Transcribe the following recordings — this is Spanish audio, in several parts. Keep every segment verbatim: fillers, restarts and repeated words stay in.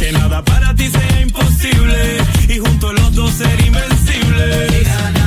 que nada para ti sea imposible y juntos los dos ser invencibles.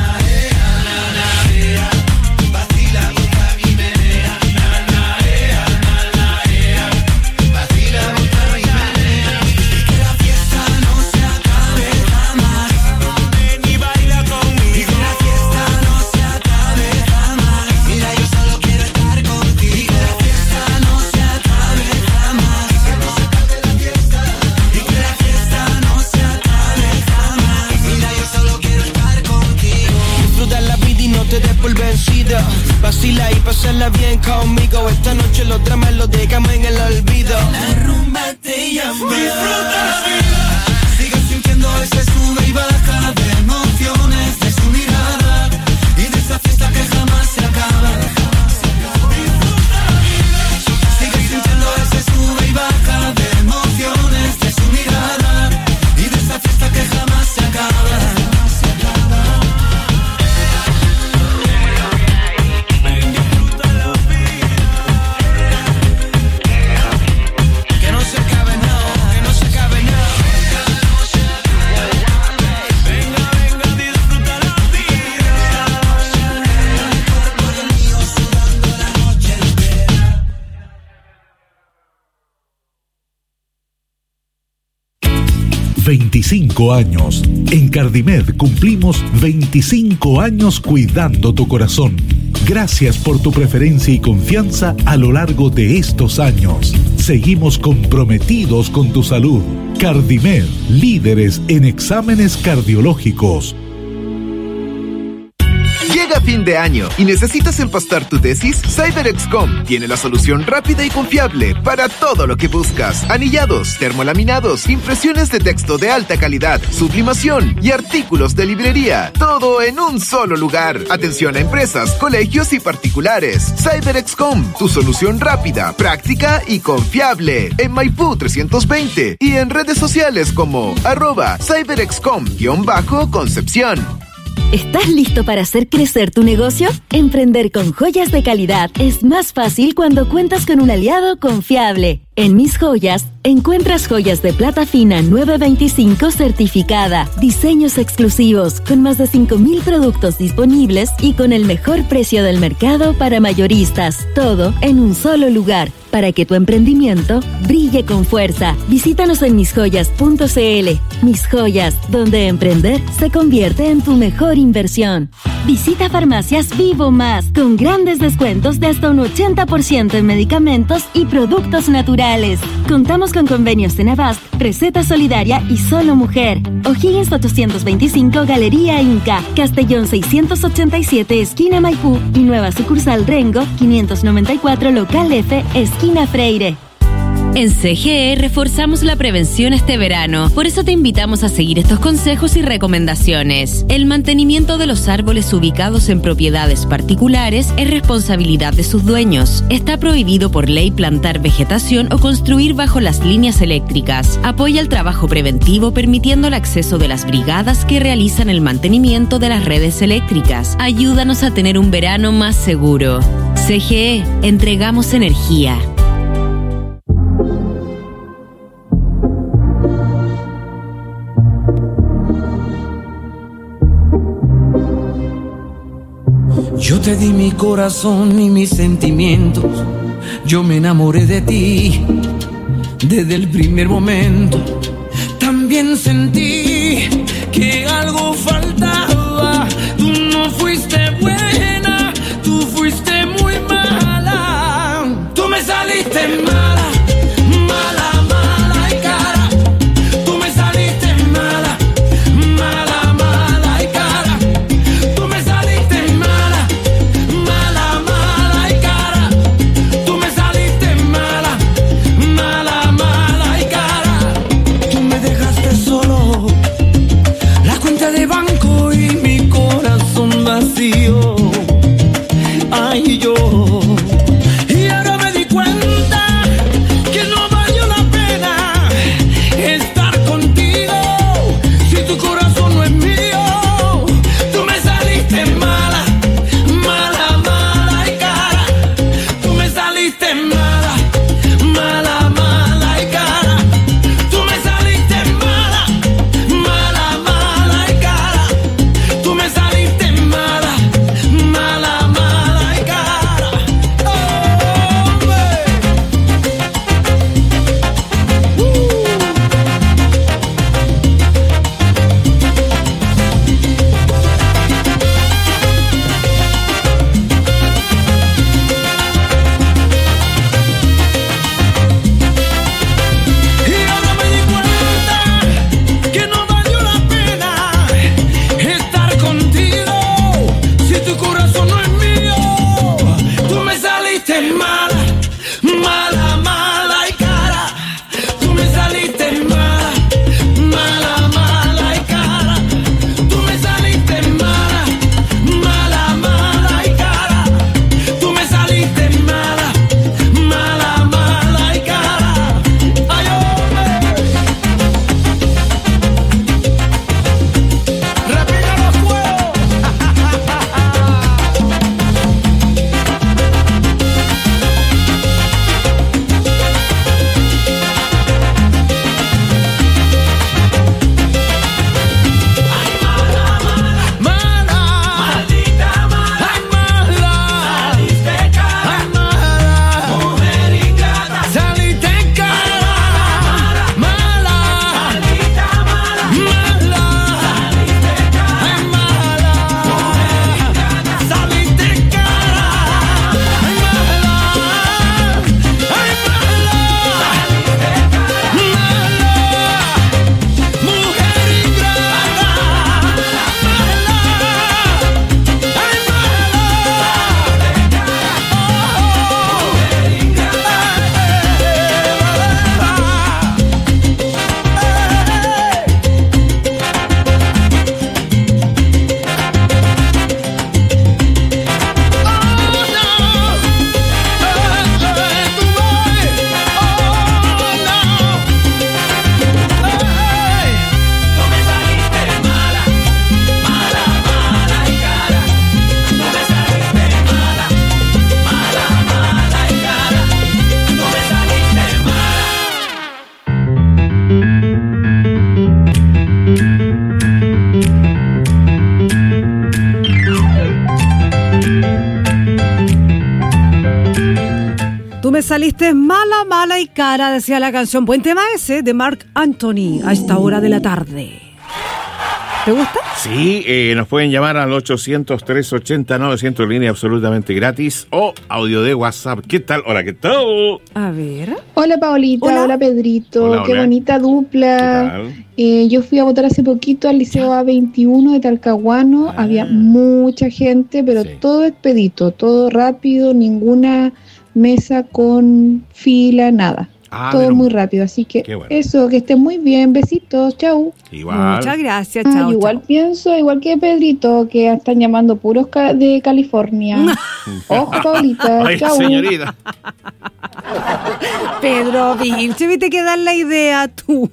Vacila y pásala bien conmigo. Esta noche los dramas los dejamos en el olvido. La rumba te llama. Disfruta la vida. Sigue sintiendo ese sube y baja de emociones de su mirada y de esa fiesta que jamás se acaba. Disfruta la vida. Sigue sintiendo ese sube y baja de emociones de su mirada y de esa fiesta que jamás se acaba. veinticinco años. En Cardimed cumplimos veinticinco años cuidando tu corazón. Gracias por tu preferencia y confianza a lo largo de estos años. Seguimos comprometidos con tu salud. Cardimed, líderes en exámenes cardiológicos. Llega fin de año y necesitas empastar tu tesis. CyberExcom tiene la solución rápida y confiable para todo lo que buscas: anillados, termolaminados, impresiones de texto de alta calidad, sublimación y artículos de librería. Todo en un solo lugar. Atención a empresas, colegios y particulares. CyberExcom, tu solución rápida, práctica y confiable. En Maipú trescientos veinte y en redes sociales como arroba CyberExcom-Concepción. ¿Estás listo para hacer crecer tu negocio? Emprender con joyas de calidad es más fácil cuando cuentas con un aliado confiable. En Mis Joyas, encuentras joyas de plata fina nueve veinticinco certificada, diseños exclusivos, con más de cinco mil productos disponibles y con el mejor precio del mercado para mayoristas. Todo en un solo lugar, para que tu emprendimiento brille con fuerza. Visítanos en mis joyas punto c l. Mis Joyas, donde emprender se convierte en tu mejor inversión. Visita Farmacias Vivo Más, con grandes descuentos de hasta un ochenta por ciento en medicamentos y productos naturales. Contamos con convenios en Avast, Receta Solidaria y Solo Mujer. O'Higgins ochocientos veinticinco, Galería Inca. Castellón seiscientos ochenta y siete, esquina Maipú. Y nueva sucursal Rengo, quinientos noventa y cuatro, local F, esquina Freire. En C G E reforzamos la prevención este verano, por eso te invitamos a seguir estos consejos y recomendaciones. El mantenimiento de los árboles ubicados en propiedades particulares es responsabilidad de sus dueños. Está prohibido por ley plantar vegetación o construir bajo las líneas eléctricas. Apoya el trabajo preventivo permitiendo el acceso de las brigadas que realizan el mantenimiento de las redes eléctricas. Ayúdanos a tener un verano más seguro. C G E, entregamos energía. Yo te di mi corazón y mis sentimientos, yo me enamoré de ti desde el primer momento. También sentí que algo faltaba, tú no fuiste buena, tú fuiste muy mala, tú me saliste mala, mala, mala y cara, tú me saliste mala, mala, mala y cara, tú me saliste mala. Ay, yo, y ahora me di cuenta saliste mala, mala y cara, decía la canción. Buen tema ese de Marc Anthony a esta hora de la tarde. ¿Te gusta? Sí, eh, nos pueden llamar al ochocientos, trescientos ochenta, novecientos, línea absolutamente gratis, o audio de WhatsApp. ¿Qué tal? Hola, ¿qué tal? A ver. Hola, Paolita. Hola, hola Pedrito. Hola, Qué hola. bonita dupla. Eh, yo fui a votar hace poquito al Liceo A veintiuno de Talcahuano. Ah. Había mucha gente, pero Sí. todo expedito, todo rápido, ninguna mesa con fila, nada. Ah, todo menos muy mal. rápido. Así que Qué bueno. eso, que estén muy bien. Besitos. Chau. Igual. Muchas gracias, Ah, chao. igual chao. pienso, igual que Pedrito, que están llamando puros ca- de California. Ojo, Paulita. Ay, Chau. señorita. Pedro Vilche, viste que dar la idea tú.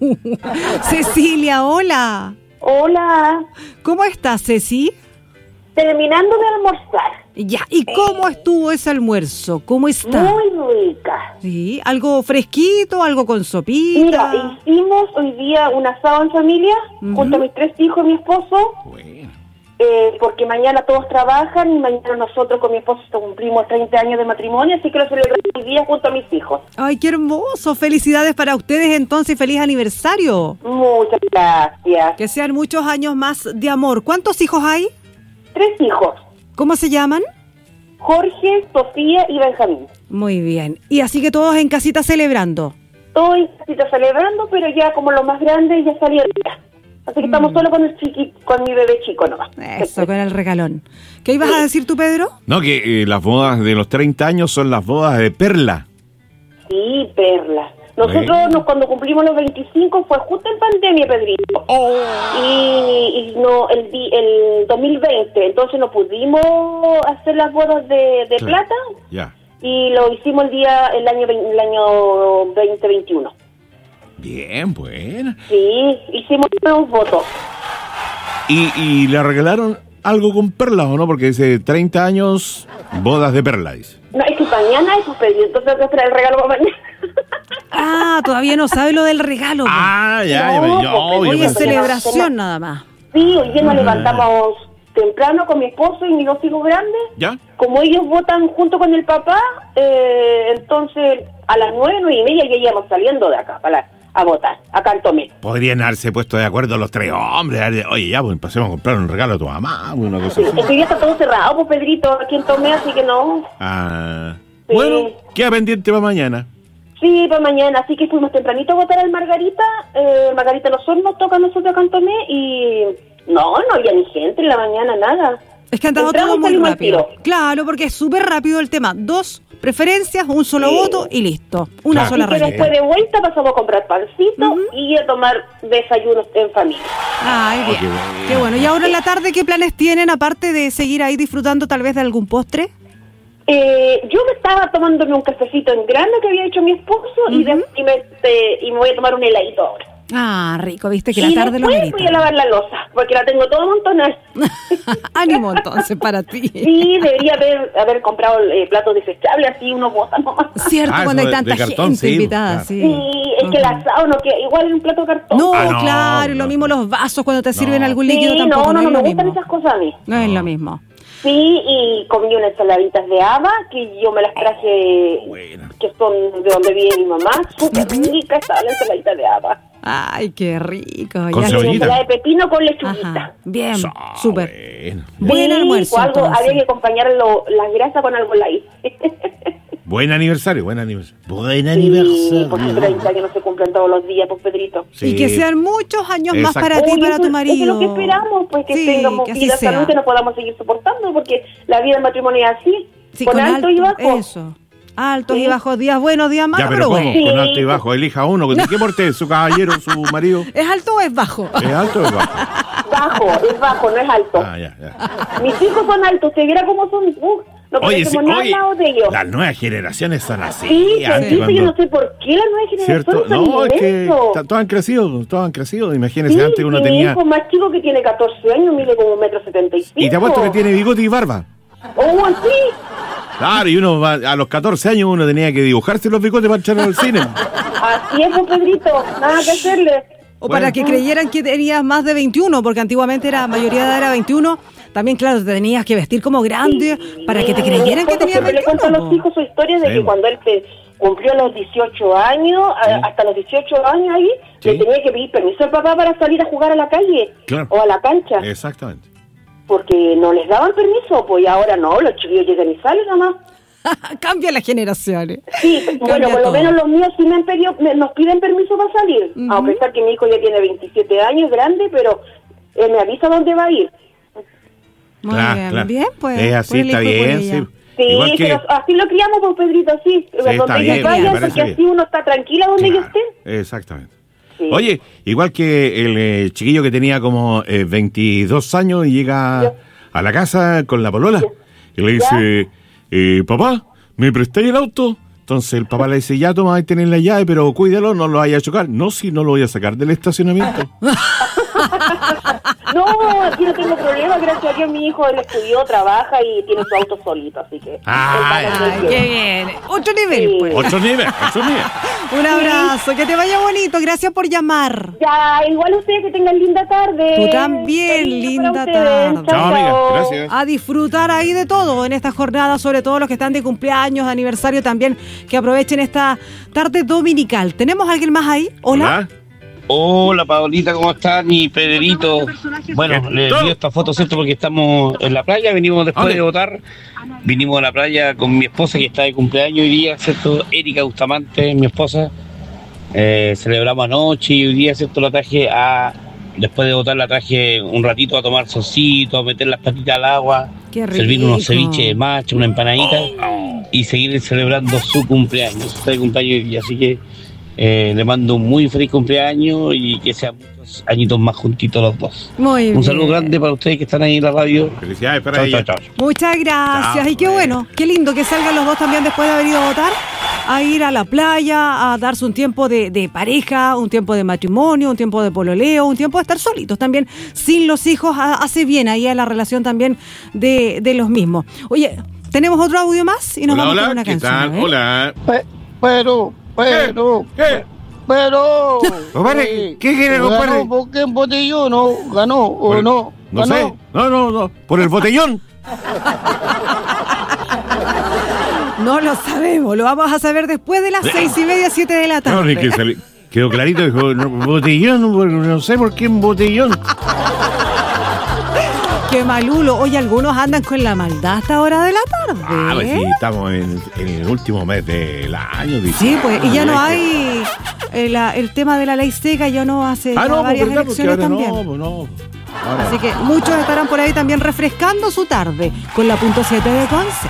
Cecilia, hola. Hola, ¿Cómo estás, Ceci? terminando de almorzar. Ya, ¿y cómo estuvo ese almuerzo? ¿Cómo está? Muy rica. Sí, algo fresquito, algo con sopita. Mira, hicimos hoy día un asado en familia, Ujú. junto a mis tres hijos y mi esposo, Bueno. eh, porque mañana todos trabajan y mañana nosotros con mi esposo cumplimos treinta años de matrimonio, así que lo celebramos hoy día junto a mis hijos. Ay, qué hermoso. Felicidades para ustedes entonces y feliz aniversario. Muchas gracias. Que sean muchos años más de amor. ¿Cuántos hijos hay? Tres hijos, ¿Cómo se llaman? Jorge, Sofía y Benjamín. Muy bien. Y así que todos en casita celebrando. Todos en casita celebrando, pero ya como los más grandes ya salieron ya. Así que estamos solo con el chiqui, con mi bebé chico nomás. Eso, con el regalón. ¿Qué ibas a decir tú, Pedro? No, que eh, las bodas de los treinta años son las bodas de perla. Sí, perlas. Nosotros Bueno. nos, cuando cumplimos los veinticinco fue justo en pandemia, Pedrito. Y, y no el, di- el dos mil veinte, entonces no pudimos hacer las bodas de, de Claro. plata Ya. y lo hicimos el día el año vein- el año veinte veintiuno. Bien, bueno. Sí, hicimos unos votos. ¿Y, y le regalaron algo con perlas o no? Porque dice treinta años, bodas de perla, dice. No, es que mañana es Pedrito, entonces tengo que esperar el regalo para mañana. Ah, todavía no sabe lo del regalo. po. Ah, ya, ya, No, ya, porque oh, yo Hoy es pensé- celebración nada más. Sí, hoy día nos Ah. levantamos temprano con mi esposo y mis dos hijos grandes. ¿Ya? Como ellos votan junto con el papá, eh, entonces a las nueve, nueve y media ya íbamos saliendo de acá para a votar, acá en Tomé. Podrían haberse puesto de acuerdo los tres hombres. haber- Oye, ya, pues pasemos a comprar un regalo a tu mamá, una cosa Sí, así. es que ya está todo cerrado, pues Pedrito, aquí en Tomé, así que no. Ah, Sí. bueno, queda pendiente para mañana. Sí, para mañana, así que fuimos tempranito a votar al Margarita, eh, Margarita Los Hornos toca a nosotros acá en Tomé y no, no había ni gente en la mañana, nada. Es que han dado Entramos todo y muy salimos al rápido. tiro. Claro, porque es súper rápido el tema. Dos preferencias, un solo Sí. voto y listo. Una Claro. sola Así que rayita. después de vuelta pasamos a comprar pancito y a tomar desayunos en familia. Ay, bien. qué bueno. Qué bueno. Y ahora en la tarde, ¿qué planes tienen aparte de seguir ahí disfrutando tal vez de algún postre? Eh, yo me estaba tomándome un cafecito en grande que había hecho mi esposo y, de- y, me, este, y me voy a tomar un heladito ahora. Ah, rico, viste que y la tarde lo después merita. voy a lavar la loza, porque la tengo toda amontonada. Ánimo entonces para ti. Sí, debería haber, haber comprado eh, platos desechables, así uno bota nomás. Cierto, Ah, cuando hay eso de- de tanta cartón, gente sí, invitada, claro. sí. Sí, es que el asado no queda igual en un plato de cartón. No, Ah, no, claro, y lo no. mismo los vasos cuando te sirven No. algún Sí, líquido no, tampoco, no, no, no, es me lo gustan mismo. esas cosas a mí. No es lo mismo. Sí, y comí unas ensaladitas de haba que yo me las traje, Buena. que son de donde vive mi mamá. Súper rica estaba la ensaladita de haba. Ay, qué rico. Con ya Y sé. cebollita. ensalada de pepino con lechuguita. Ajá, bien, Ah, súper. bueno. Buen Sí, almuerzo, o algo, entonces. había que acompañar lo- la grasa con algo light. Buen aniversario, buen aniversario. Buen Sí, aniversario. porque treinta que no se cumplen todos los días, pues Pedrito. Sí. Y que sean muchos años más Exacto. para ti y Oye, para eso- tu marido. Eso es lo que esperamos, pues que Sí, tengamos que así vida, sea. salud, que nos podamos seguir soportando, porque la vida en matrimonio es así, Sí, con, alto, y bajo. Eso. Altos Sí. y bajos, días buenos, días malos, Ya, pero pero ¿cómo? bueno. Sí. Con alto y bajo. Elija uno. ¿De qué porte es? ¿Su caballero, su marido? ¿Es alto o es bajo? ¿Es alto o es bajo? Bajo, es bajo, no es alto. Ah, ya, ya. Mis hijos son altos, ¿te viera cómo son? Uh, no Oye, sí, parecemos nada al oye, lado de ellos. las nuevas generaciones son así. Sí, antes Pedrito, cuando- yo no sé por qué las nuevas generaciones ¿Cierto? son No, es que inmensos. ta- todos han crecido, todos han crecido. Imagínense, Sí, antes uno mi tenía... hijo más chico que tiene catorce años mide como un metro setenta y cinco. Y te apuesto que tiene bigote y barba. Oh, así. Claro, y uno va- a los catorce años uno tenía que dibujarse los bigotes para echarlo al cine. Así es, pues, Pedrito, nada que hacerle. O Bueno. para que creyeran que tenías más de veintiuno, porque antiguamente era mayoría de edad era veintiuno. También, claro, te tenías que vestir como grande para que te creyeran que Porque tenías siempre le cuento a los veintiuno. po. hijos su historia de Sí. que cuando él se, cumplió los dieciocho años, Sí. a- hasta los dieciocho años ahí, Sí. le tenía que pedir permiso al papá para salir a jugar a la calle Claro. o a la cancha, Exactamente. porque no les daban permiso, pues y ahora no, los chiquillos llegan y salen nomás. Cambia las generaciones. Sí, bueno, por lo todo. menos los míos sí me han pedido, me- nos piden permiso para salir, Ujú. a pesar que mi hijo ya tiene veintisiete años, grande, pero él me avisa dónde va a ir. Muy Claro, bien, claro. bien, pues. Es así, por el está hijo y por bien, ella. sí. Sí, Igual que... pero así lo criamos, pues Pedrito, sí, está donde bien, ellos me vayan, parece porque bien. así uno está tranquila donde ellos Claro, estén. exactamente. Sí. Oye, igual que el eh, chiquillo que tenía como eh, veintidós años y llega Ya. a la casa con la polola y le dice, eh, papá, ¿me prestáis el auto? Entonces el papá le dice, ya toma, ahí tenés la llave, pero cuídalo, no lo vaya a chocar. No, si no lo voy a sacar del estacionamiento. No, aquí no tengo problema, gracias a Dios mi hijo, él estudió, trabaja y tiene su auto solito, así que... Ah, él va Ay, tranquilo. qué bien. Otro nivel, Sí. pues. Ocho niveles, ocho niveles. Un abrazo, que te vaya bonito. Gracias por llamar. Ya, igual ustedes que tengan linda tarde. Tú también, Cariño linda para ustedes. tarde. Chao, amiga, gracias. A disfrutar ahí de todo en esta jornada, sobre todo los que están de cumpleaños, de aniversario también, que aprovechen esta tarde dominical. ¿Tenemos a alguien más ahí? Hola. Hola, Paolita, ¿cómo están? Y Pedrito. Bueno, les envío esta foto, ¿cierto? Porque estamos en la playa, venimos después ¿Dónde? de votar. Vinimos a la playa con mi esposa que está de cumpleaños hoy día, ¿cierto? Erika Bustamante, mi esposa. Eh, celebramos anoche y hoy día, ¿cierto? La traje a... Después de votar la traje un ratito a tomar solcito, a meter las patitas al agua, Qué servir unos rico. ceviches de macho, una empanadita y seguir celebrando su cumpleaños. Está de cumpleaños hoy día, así que eh, le mando un muy feliz cumpleaños y que sean muchos añitos más juntitos los dos. Muy bien. Un saludo grande para ustedes que están ahí en la radio. Felicidades para Chao, ella. chao, chao. Muchas gracias. Chao, y qué bueno, qué lindo que salgan los dos también después de haber ido a votar, a ir a la playa, a darse un tiempo de, de pareja, un tiempo de matrimonio, un tiempo de pololeo, un tiempo de estar solitos también, sin los hijos, a- hace bien ahí a la relación también de, de los mismos. Oye, tenemos otro audio más y nos Hola, vamos hola, con una ¿qué canción. tal? ¿eh? Hola. Pe- pero, pero, ¿Qué? pero. Compadre, eh, ¿qué quiere, compadre? Ganó porque embotelló, ¿no? Ganó o Por- no. No ganó. sé. No, no, no. Por el botellón. No lo sabemos, lo vamos a saber después de las seis y media, siete de la No, tarde. ni que sali- quedó clarito, dijo, no, botellón, no, no sé por qué en botellón. Qué malulo. Oye, algunos andan con la maldad hasta esta hora de la tarde. Ah, pues sí, ¿eh? estamos en, en el último mes del año. dice. Sí, pues, y ya no Ah, hay eh, la- el tema de la ley seca, ya no hace Ah, ya no, pues varias verdad, porque elecciones ahora también. no, pues no. Ahora- Así que muchos estarán por ahí también refrescando su tarde con la punto siete de Conce.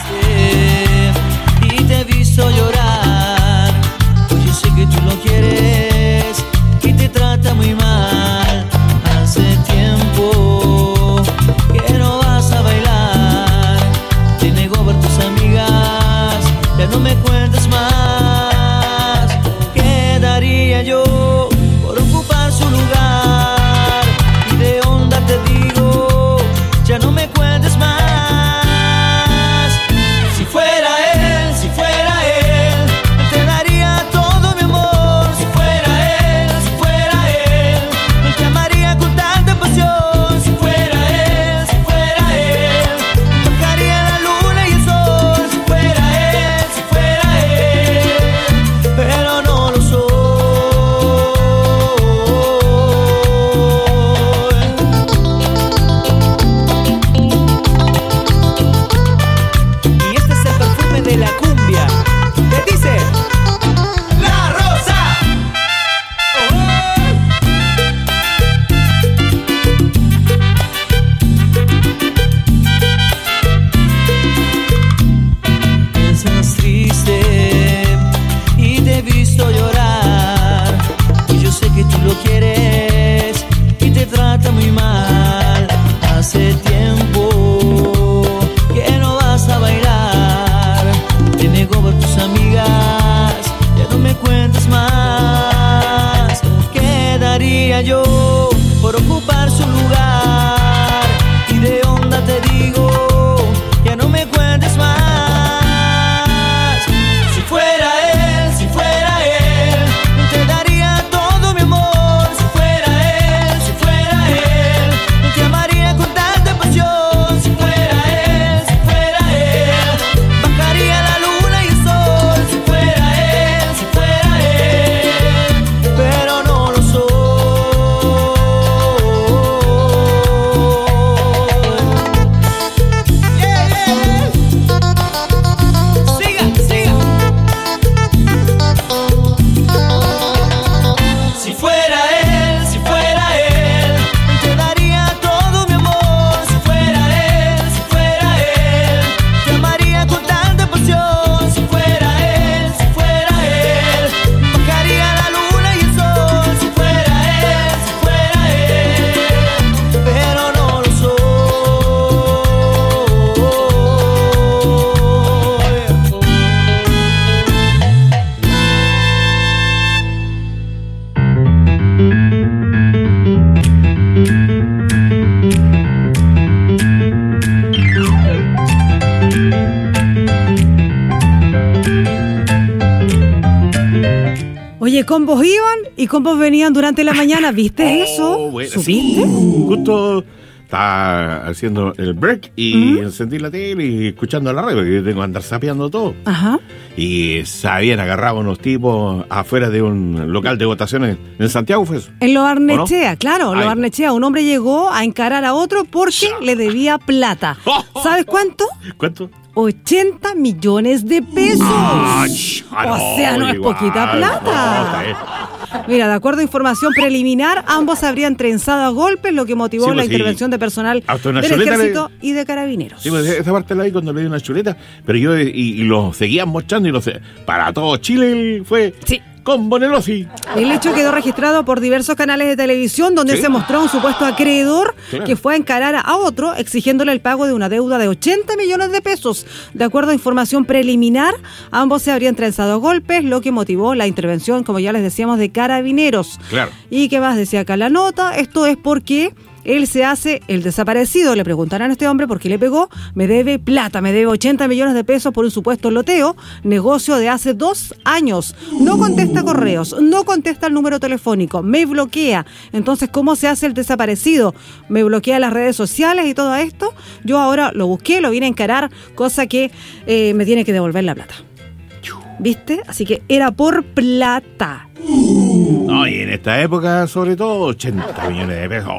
Y te he visto llorar, pues yo sé que tú lo quieres y te trata muy mal. Hace tiempo que no vas a bailar, te negó ver tus amigas, ya no me cuentes más. ¿Qué daría yo por ocupar su lugar? Y de onda te digo, ya no me cuentes más. Si fuera él, si fuera él, te daría todo mi amor. Si fuera él, si fuera él, te amaría con tanta pasión. Si fuera él, si fuera él, bajaría la luna y el sol. Si fuera él, si fuera él, pero no lo soy. Y este es el perfume de la cumbia. ¿Qué dice? La rosa. Piensas triste y te he visto llorar, y yo sé que tú lo quieres y te trata muy mal. Hace tiempo que no vas a bailar, te negó ver tus amigas, ya no me cuentes más. ¿Qué daría yo por ocupar su lugar? Y de onda te digo, ya no me cuentes más. Si fuera él, si fuera él, te daría todo mi amor. Si fuera él, si fuera él, te amaría con tanta pasión. Si fuera él, si fuera él, bajaría la luna y el sol. Si fuera Oye, combos iban y combos venían durante la mañana. ¿Viste oh, eso? Bueno, ¿Supiste? Sí. Justo estaba haciendo el break y ¿Mm? encendí la tele y escuchando la radio, porque yo tengo que andar sapeando todo. Ajá. Y se habían agarrado unos tipos afuera de un local de votaciones en Santiago, ¿fue eso? En Lo Barnechea, no? Claro, Ay. Lo Barnechea. Un hombre llegó a encarar a otro porque le debía plata. ¿Sabes cuánto? ¿Cuánto? ochenta millones de pesos. Ay, o sea, no es igual, poquita plata. No, Mira, de acuerdo a información preliminar, ambos se habrían trenzado a golpes, lo que motivó sí, pues la sí. intervención de personal del ejército le... y de carabineros. Sí, pues esa parte la vi cuando le di una chuleta, pero yo y, y lo seguían mostrando y lo sé. Para todo Chile fue... Sí. Con Bonelosi. El hecho quedó registrado por diversos canales de televisión donde ¿sí? se mostró un supuesto acreedor claro. que fue a encarar a otro exigiéndole el pago de una deuda de ochenta millones de pesos. De acuerdo a información preliminar, ambos se habrían trenzado a golpes, lo que motivó la intervención, como ya les decíamos, de carabineros. Claro. ¿Y qué más decía acá la nota? Esto es porque él se hace el desaparecido. Le preguntarán a este hombre por qué le pegó. Me debe plata, me debe ochenta millones de pesos por un supuesto loteo, negocio de hace dos años. No contesta correos, no contesta el número telefónico, me bloquea. Entonces, ¿cómo se hace el desaparecido? Me bloquea las redes sociales y todo esto. Yo ahora lo busqué, lo vine a encarar, cosa que eh, me tiene que devolver la plata. ¿Viste? Así que era por plata. No, y en esta época, sobre todo, ochenta millones de pesos.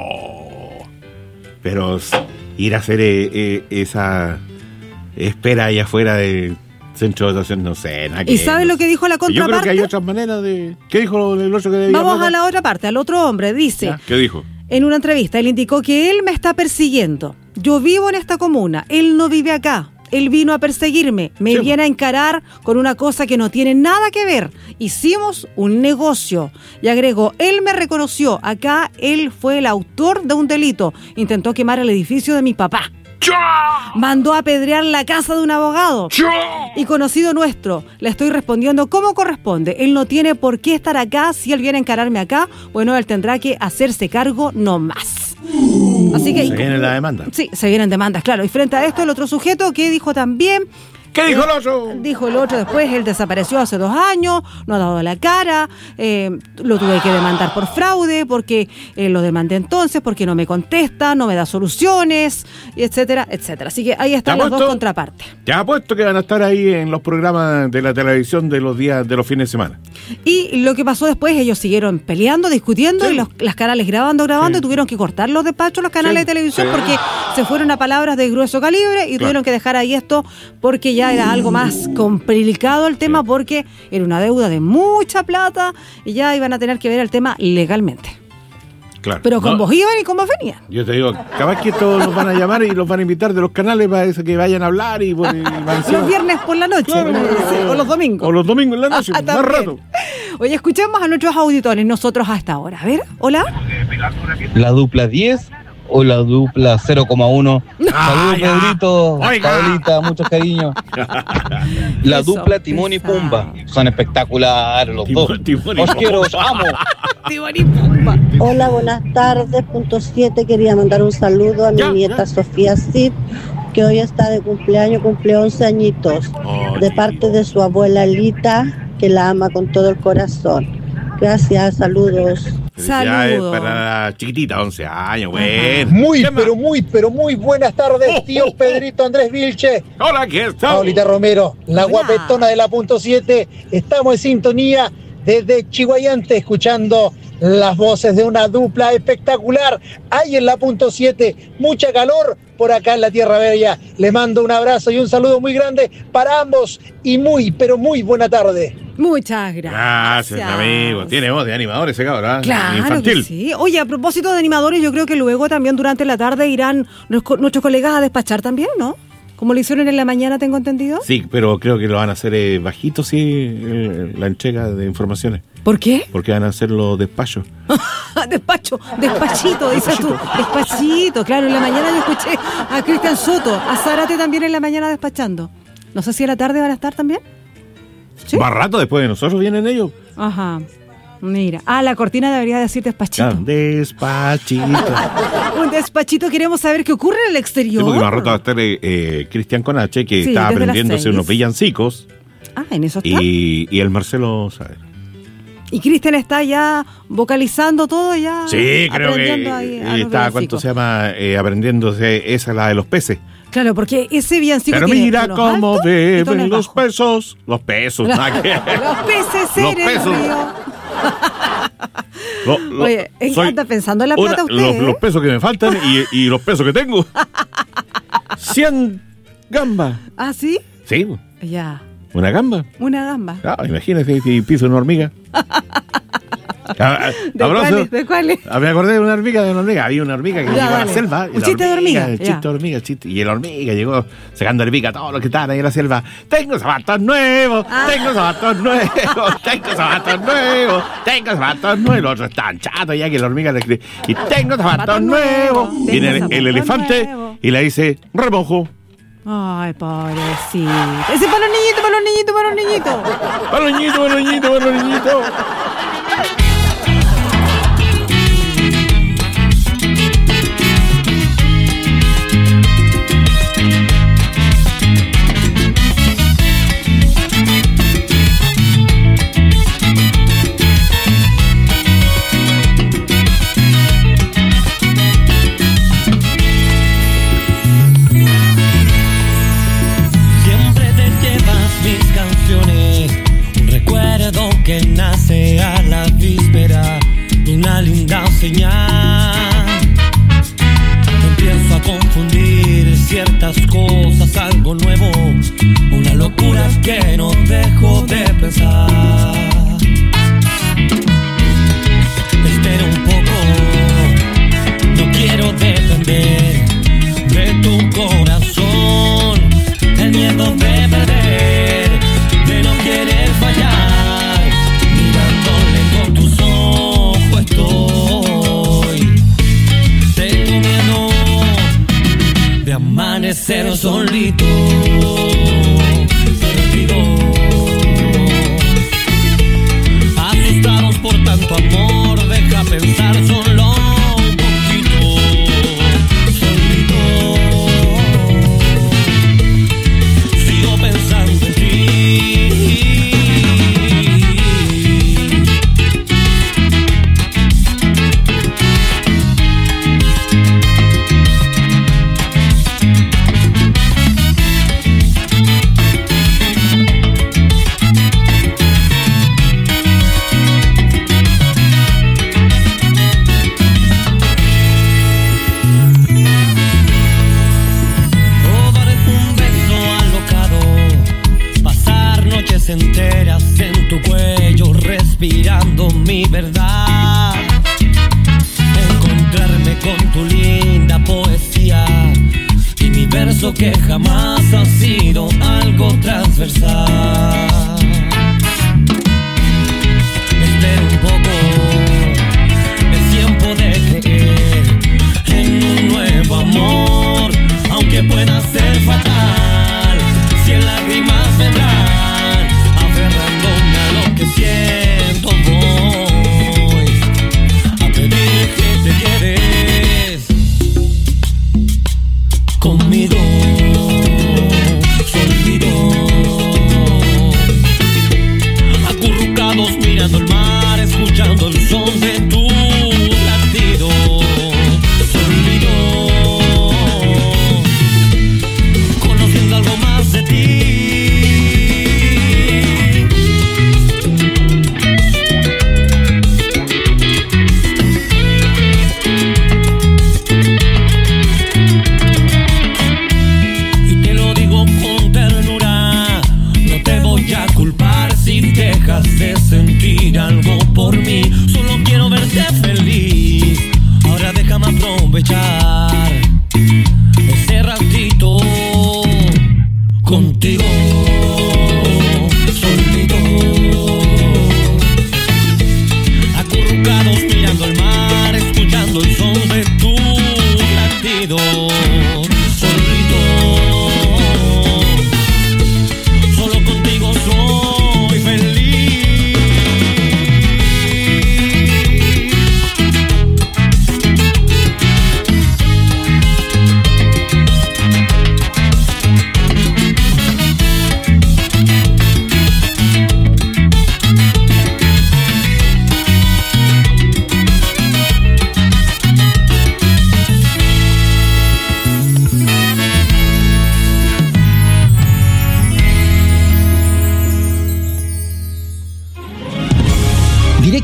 Pero ir a hacer eh, eh, esa espera allá afuera del centro de votación, no sé. Nada que, ¿Y sabes no lo que dijo la contraparte? Yo creo que hay otras maneras de... ¿Qué dijo el otro que debía? Vamos plata? a la otra parte, al otro hombre. Dice... ¿Ya? ¿Qué dijo? En una entrevista, él indicó que él me está persiguiendo. Yo vivo en esta comuna, él no vive acá. Él vino a perseguirme, me sí. viene a encarar con una cosa que no tiene nada que ver. Hicimos un negocio. Y agregó, él me reconoció, acá él fue el autor de un delito. Intentó quemar el edificio de mi papá. ¡Chá! Mandó a apedrear la casa de un abogado. ¡Chá! Y conocido nuestro, le estoy respondiendo como corresponde. Él no tiene por qué estar acá. Si él viene a encararme acá, bueno, él tendrá que hacerse cargo no más. Así que, se viene la demanda. Sí, se vienen demandas, claro. Y frente a esto, el otro sujeto que dijo también... ¿Qué dijo el otro? Dijo el otro después, él desapareció hace dos años, no ha dado la cara, eh, lo tuve que demandar por fraude, porque eh, lo demandé entonces, porque no me contesta, no me da soluciones, etcétera, etcétera. Así que ahí están las dos contrapartes. Te apuesto que van a estar ahí en los programas de la televisión de los días, de los fines de semana. Y lo que pasó después, ellos siguieron peleando, discutiendo, sí. y los, las canales grabando, grabando, sí. y tuvieron que cortar los despachos, los canales sí. de televisión, sí. porque se fueron a palabras de grueso calibre y claro. tuvieron que dejar ahí esto, porque ya era algo más complicado el tema, sí. porque era una deuda de mucha plata y ya iban a tener que ver el tema legalmente. Claro. Pero con no. vos iban y con vos venían. Yo te digo, capaz que todos los van a llamar y los van a invitar de los canales para que vayan a hablar y, y van los viernes por la noche, claro, o, o los domingos. O los domingos en la noche, ah, más rato. Oye, escuchemos a nuestros auditores, nosotros hasta ahora. A ver, hola. La dupla diez o la dupla cero coma uno. Ah, saludos, Pedrito, Paulita, muchos cariños. La Eso, dupla Timón y Pumba son espectaculares los Timón, dos. Timón y os Pumba. quiero, os amo. Timón y Pumba. Hola, buenas tardes. Punto siete, quería mandar un saludo a mi ya, nieta ya. Sofía Cid, que hoy está de cumpleaños, cumple once añitos, oh, de parte de su abuela Lita, que la ama con todo el corazón. Gracias, saludos. Saludos. Para la chiquitita, once años, bueno. Muy, pero muy, pero muy buenas tardes, oh, tío oh, Pedrito Andrés Vilche. Hola, ¿qué tal? Paulita Romero, la Hola. guapetona de la punto siete. Estamos en sintonía desde Chihuayante, escuchando las voces de una dupla espectacular. Hay en la punto siete mucha calor por acá en la Tierra Bella. Les mando un abrazo y un saludo muy grande para ambos y muy, pero muy buena tarde. Muchas gracias. Gracias, amigo. Tiene voz de animador ese cabrón, ¿eh? Claro Infantil. que sí. Oye, a propósito de animadores, yo creo que luego también durante la tarde irán nuestros colegas a despachar también, ¿no? Como lo hicieron en la mañana, tengo entendido. Sí, pero creo que lo van a hacer eh, bajito, sí, eh, la entrega de informaciones. ¿Por qué? Porque van a hacerlo despacho. Despacho, despachito, dices tú. Despachito, claro. En la mañana yo escuché a Cristian Soto, a Zárate también en la mañana despachando. No sé si a la tarde van a estar también. ¿Sí? Más rato después de nosotros vienen ellos. Ajá. Mira, ah, la cortina debería decir despachito. Ya, despachito. Un despachito, queremos saber qué ocurre en el exterior. Sí, porque me ha roto a estar eh, eh, Cristian Conache, que Sí, está desde las aprendiéndose seis. unos villancicos. Ah, en eso está. Y, y el Marcelo sabe. Y Cristian está ya vocalizando todo, ya Sí, creo que aprendiendo ahí a eh, los está, villancicos. ¿cuánto se llama? Eh, aprendiéndose, esa es la de los peces. Claro, porque ese villancico Pero tiene mira tonos cómo altos y beben tonos los bajos. pesos. Los pesos. nada que- Los peces Los en el pesos. río. Lo- lo- Oye, él soy anda pensando en la una- plata usted, los, ¿eh? los pesos que me faltan y, y los pesos que tengo. cien gambas. ¿Ah, sí? Sí, Ya, una gamba. una gamba. Ah, imagínate si piso una hormiga. Ah, ¿De abrazo. cuáles? ¿De cuáles? Ah, me acordé de una hormiga, de una hormiga. Había una hormiga que Ya, llegó a la dale. selva. y Un la chiste de hormiga, El ya. chiste de hormiga, el chiste. Y la hormiga llegó sacando el pica a todos los que estaban ahí en la selva. Tengo zapatos nuevos, Ah. tengo zapatos nuevos, tengo zapatos nuevos, tengo zapatos nuevos. Los otros estaban chatos ya que la hormiga le escribe. Y tengo zapatos Zapatos nuevos. nuevos, Viene el, tengo el zapatos elefante nuevos. y le dice, remojo. Ay, pobrecito. Ese es para los niñitos, para los niñitos, para los niñitos. Para los niñitos, para los niñitos, para los niñitos. Siempre te llevas mis canciones, un recuerdo que nace a la víspera de una linda señal. Empiezo a confundir ciertas cosas, algo nuevo, una locura que no dejo de pensar. Espera un poco, no quiero depender de tu corazón. El miedo de perder, de no querer fallar, mirándole con tus ojos estoy. Tengo miedo de amanecer solito, perdido. Asustados por tanto amor, deja pensar solo un poquito, solito. Sigo pensando en ti. Robarte un beso alocado, pasar noches enteras en tu cuello respirando mi verdad, encontrarme con tu linda poesía y mi verso que jamás ha sido algo transversal. Espera un poco, es tiempo de creer en un nuevo amor, aunque pueda ser fatal. Cien lágrimas vendrán, aferrándome a lo que siento. Voy a pedir que te quedes conmigo, solito.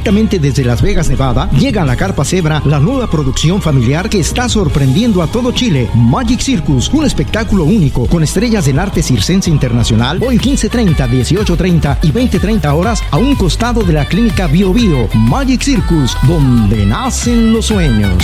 Directamente desde Las Vegas, Nevada, llega a la Carpa Zebra la nueva producción familiar que está sorprendiendo a todo Chile. Magic Circus, un espectáculo único con estrellas del arte circense internacional, hoy quince treinta, dieciocho treinta y veinte treinta horas a un costado de la clínica Bio Bio. Magic Circus, donde nacen los sueños.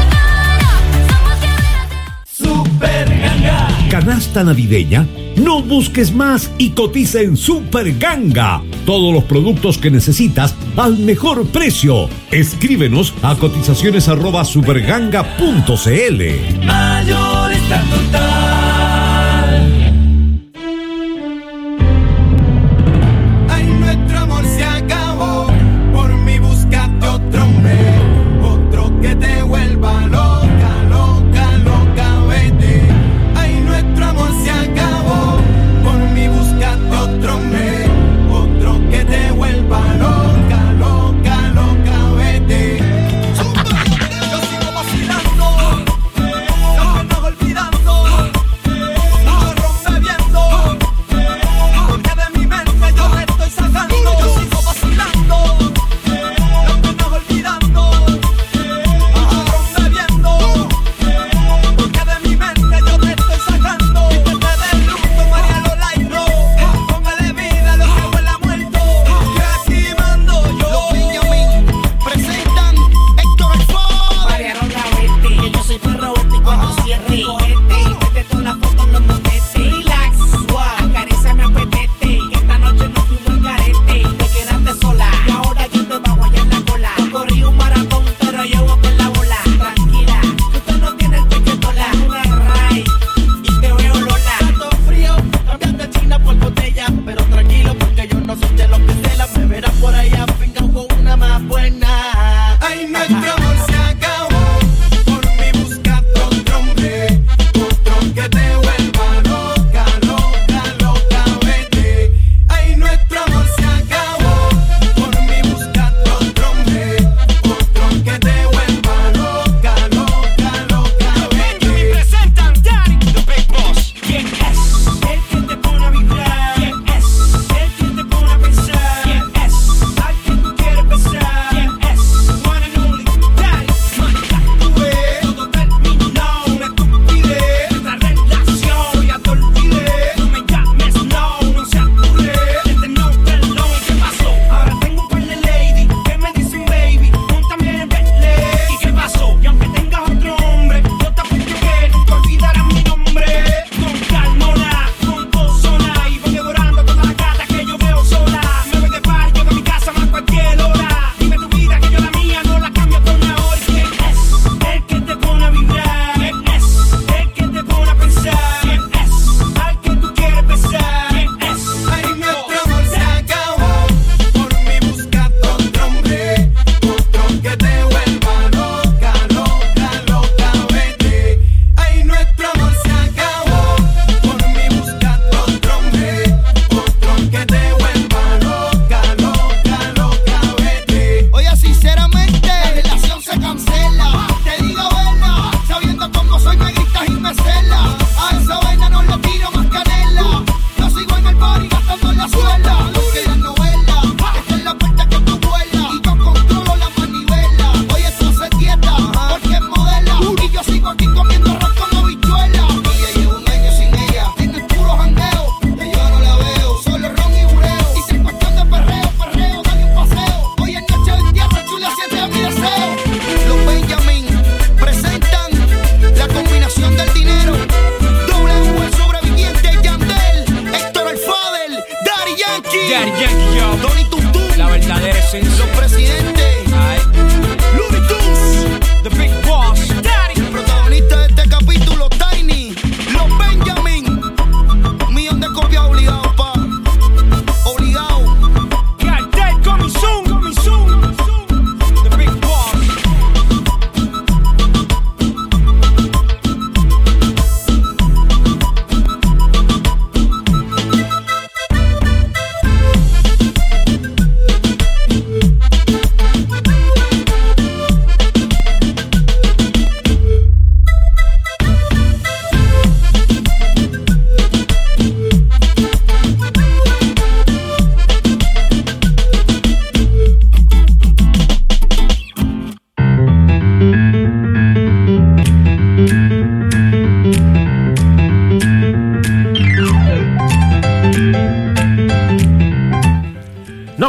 Super Ganga. ¿Canasta navideña? No busques más y cotiza en Super Ganga. Todos los productos que necesitas al mejor precio. Escríbenos a cotizaciones arroba superganga punto cl. Mayorista Total. Ay, nuestro amor se acabó. Por mí búscate otro hombre. Otro que te vuelva loca, loca, loca, vete. Ay, nuestro amor se acabó. Por mí búscate otro hombre. Otro que te vuelva loca, loca, loca, vete. Yo sigo vacilando, no me olvidando.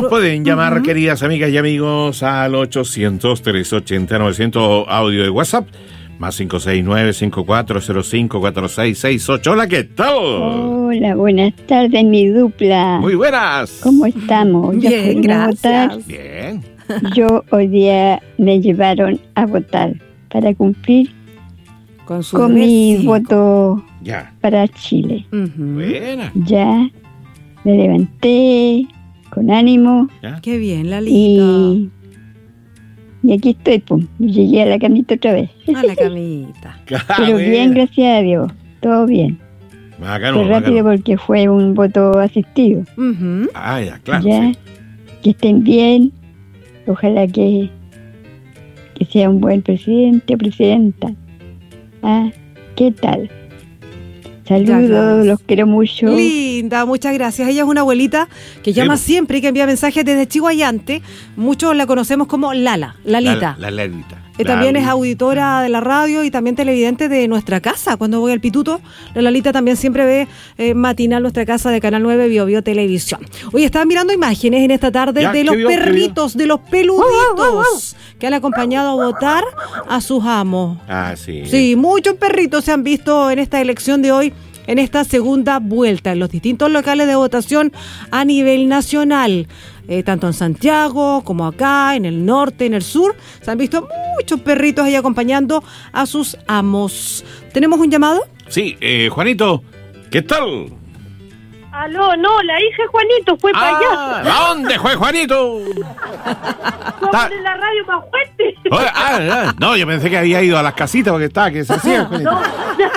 Nos pueden llamar, uh-huh. queridas amigas y amigos, al ochocientos, trescientos ochenta, novecientos, audio de WhatsApp, más cinco seis nueve, cinco cuatro cero cinco, cuatro seis seis ocho. Hola, ¿qué tal? Hola, buenas tardes, mi dupla. Muy buenas. ¿Cómo estamos? Bien, gracias. Bien. Yo hoy día me llevaron a votar para cumplir con, su con mi cinco. voto ya. para Chile. Uh-huh. Buena. Ya me levanté con ánimo. ¿Ya? Qué bien, Lalita. Y, y aquí estoy, pues. Llegué a la camita otra vez. A la camita. Pero bien, gracias a Dios. Todo bien. Bacano, fue rápido bacano. porque fue un voto asistido. Uh-huh. Ah, ya, claro. Ya, sí. Que estén bien. Ojalá que, que sea un buen presidente o presidenta. Ah, ¿qué tal? Saludos, los quiero mucho. Linda, muchas gracias. Ella es una abuelita que llama sí. siempre y que envía mensajes desde Chihuayante. Muchos la conocemos como Lala, Lalita. La, la Lalita. Eh, también es auditora de la radio y también televidente de nuestra casa. Cuando voy al Pituto, la Lalita también siempre ve eh, matinal nuestra casa de Canal nueve Bio Bio Televisión. Hoy estaba mirando imágenes en esta tarde ya, de los vio, perritos, de los peluditos que han acompañado a votar a sus amos. Ah, sí. Sí, muchos perritos se han visto en esta elección de hoy, en esta segunda vuelta, en los distintos locales de votación a nivel nacional. Eh, tanto en Santiago como acá, en el norte, en el sur, se han visto muchos perritos ahí acompañando a sus amos. ¿Tenemos un llamado? Sí, eh, Juanito, ¿qué tal? Aló, no, la hija de Juanito fue ah, para allá. ¿A dónde fue Juanito? Póngale la radio más fuerte. Oh, ah, ah, no, yo pensé que había ido a las casitas porque estaba, que se hacía Juanito. No,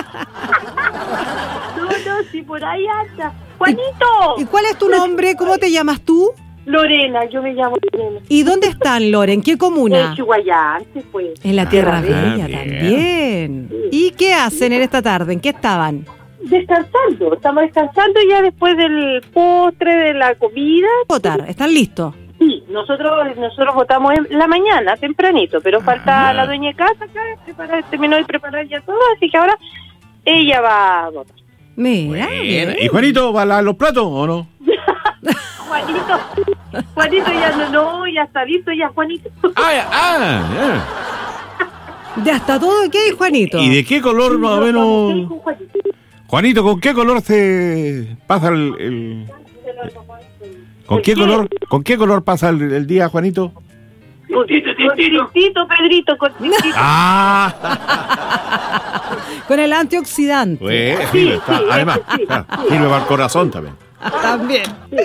no, no, si por ahí anda. Juanito. ¿Y cuál es tu nombre? ¿Cómo te llamas tú? Lorena, yo me llamo Lorena. ¿Y dónde están, Lore? ¿En qué comuna? En Chihuayante, pues. En la Tierra ah, Bella bien. también. Sí. ¿Y qué hacen en esta tarde? ¿En qué estaban? Descansando, estamos descansando ya después del postre, de la comida. Votar, ¿están listos? Sí, nosotros nosotros votamos en la mañana, tempranito, pero falta ah. la dueña de casa acá, preparar, terminó de preparar ya todo, así que ahora ella va a votar. Mira, bueno. ¿Y Juanito va a lavar los platos o no? Juanito, Juanito ya no, no, ya está listo ya, Juanito. Ah, ya, ah, ya. Ya está todo ok, Juanito. ¿Y de qué color más o menos? Juanito, ¿con qué color se pasa el, el... ¿Con qué color, con qué color pasa el, el día, Juanito? Con tintito, Pedrito, con tintito. Ah. Con el antioxidante. Pues, sí, sí, está, sí, además, sí, claro, sí. Sirve para el corazón también. También.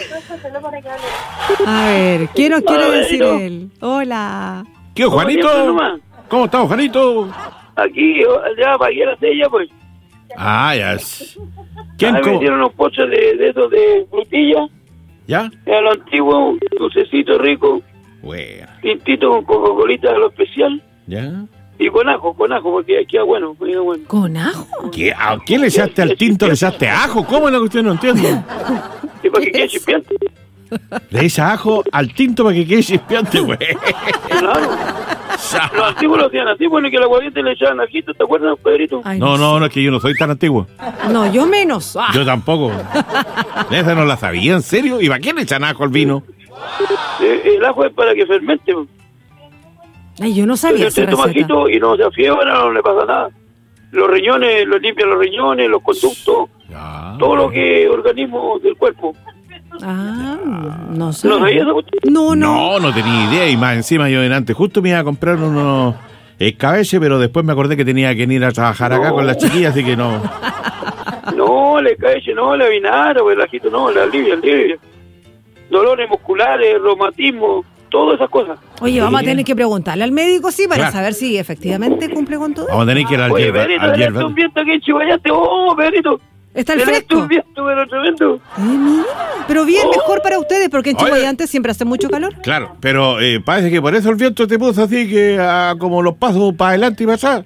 A ver, ¿qué nos quiere decir él? Hola. ¿Qué, Juanito? ¿Cómo estás, Juanito? Aquí, ya pagué la sella, pues. Ah, ya. ¿Quién me dieron unos poches de, de esos de frutilla? ¿Ya? A lo antiguo, un dulcecito rico. Bueno. Tintito con Coca-Colita de lo especial. ¿Ya? Y con ajo, con ajo, porque queda bueno, queda bueno. ¿Con ajo? ¿Qué? ¿A quién le echaste al tinto? ¿Le echaste ajo? ¿Cómo es lo que usted no entiende? Sí, para que quede chispeante. Le echa ajo al tinto para que quede chispeante, güey. Claro. Los antiguos lo hacían así, bueno, que la aguardiente le echaban ajito, ¿te acuerdas, Pedrito? Ay, no, no, no, es que yo no soy tan antiguo. No, yo menos. Ah. Yo tampoco. Esa no la sabía, ¿en serio? ¿Y para qué le echan ajo al vino? Eh, el ajo es para que fermente. Ay, yo no sabía esa receta. Ajito y no se afiebra, no le pasa nada. Los riñones, los limpian los riñones, los conductos, ya, todo lo que es organismo del cuerpo. Ah, no sé. ¿No sabías eso? No, no. No, no tenía idea. Y más encima yo delante justo me iba a comprar unos escabeche, pero después me acordé que tenía que ir a trabajar no. acá con las chiquillas, así que no. No, el escabeche no, la vinagre, el ajito no, la alivia, alivia. Dolores musculares, reumatismo, todas esas cosas. Oye, vamos a tener que preguntarle al médico, sí, para claro. saber si efectivamente cumple con todo. Vamos a tener que ir al Oye, Perito, tenés un viento aquí en Chihuayante. Oh, Perito. Está el fresco. Un viento, pero tremendo. Eh, mira. Pero bien, oh. mejor para ustedes, porque en Chihuayante siempre hace mucho calor. Claro, pero eh, parece que por eso el viento te puso así, que ah, como los pasos para adelante y para atrás.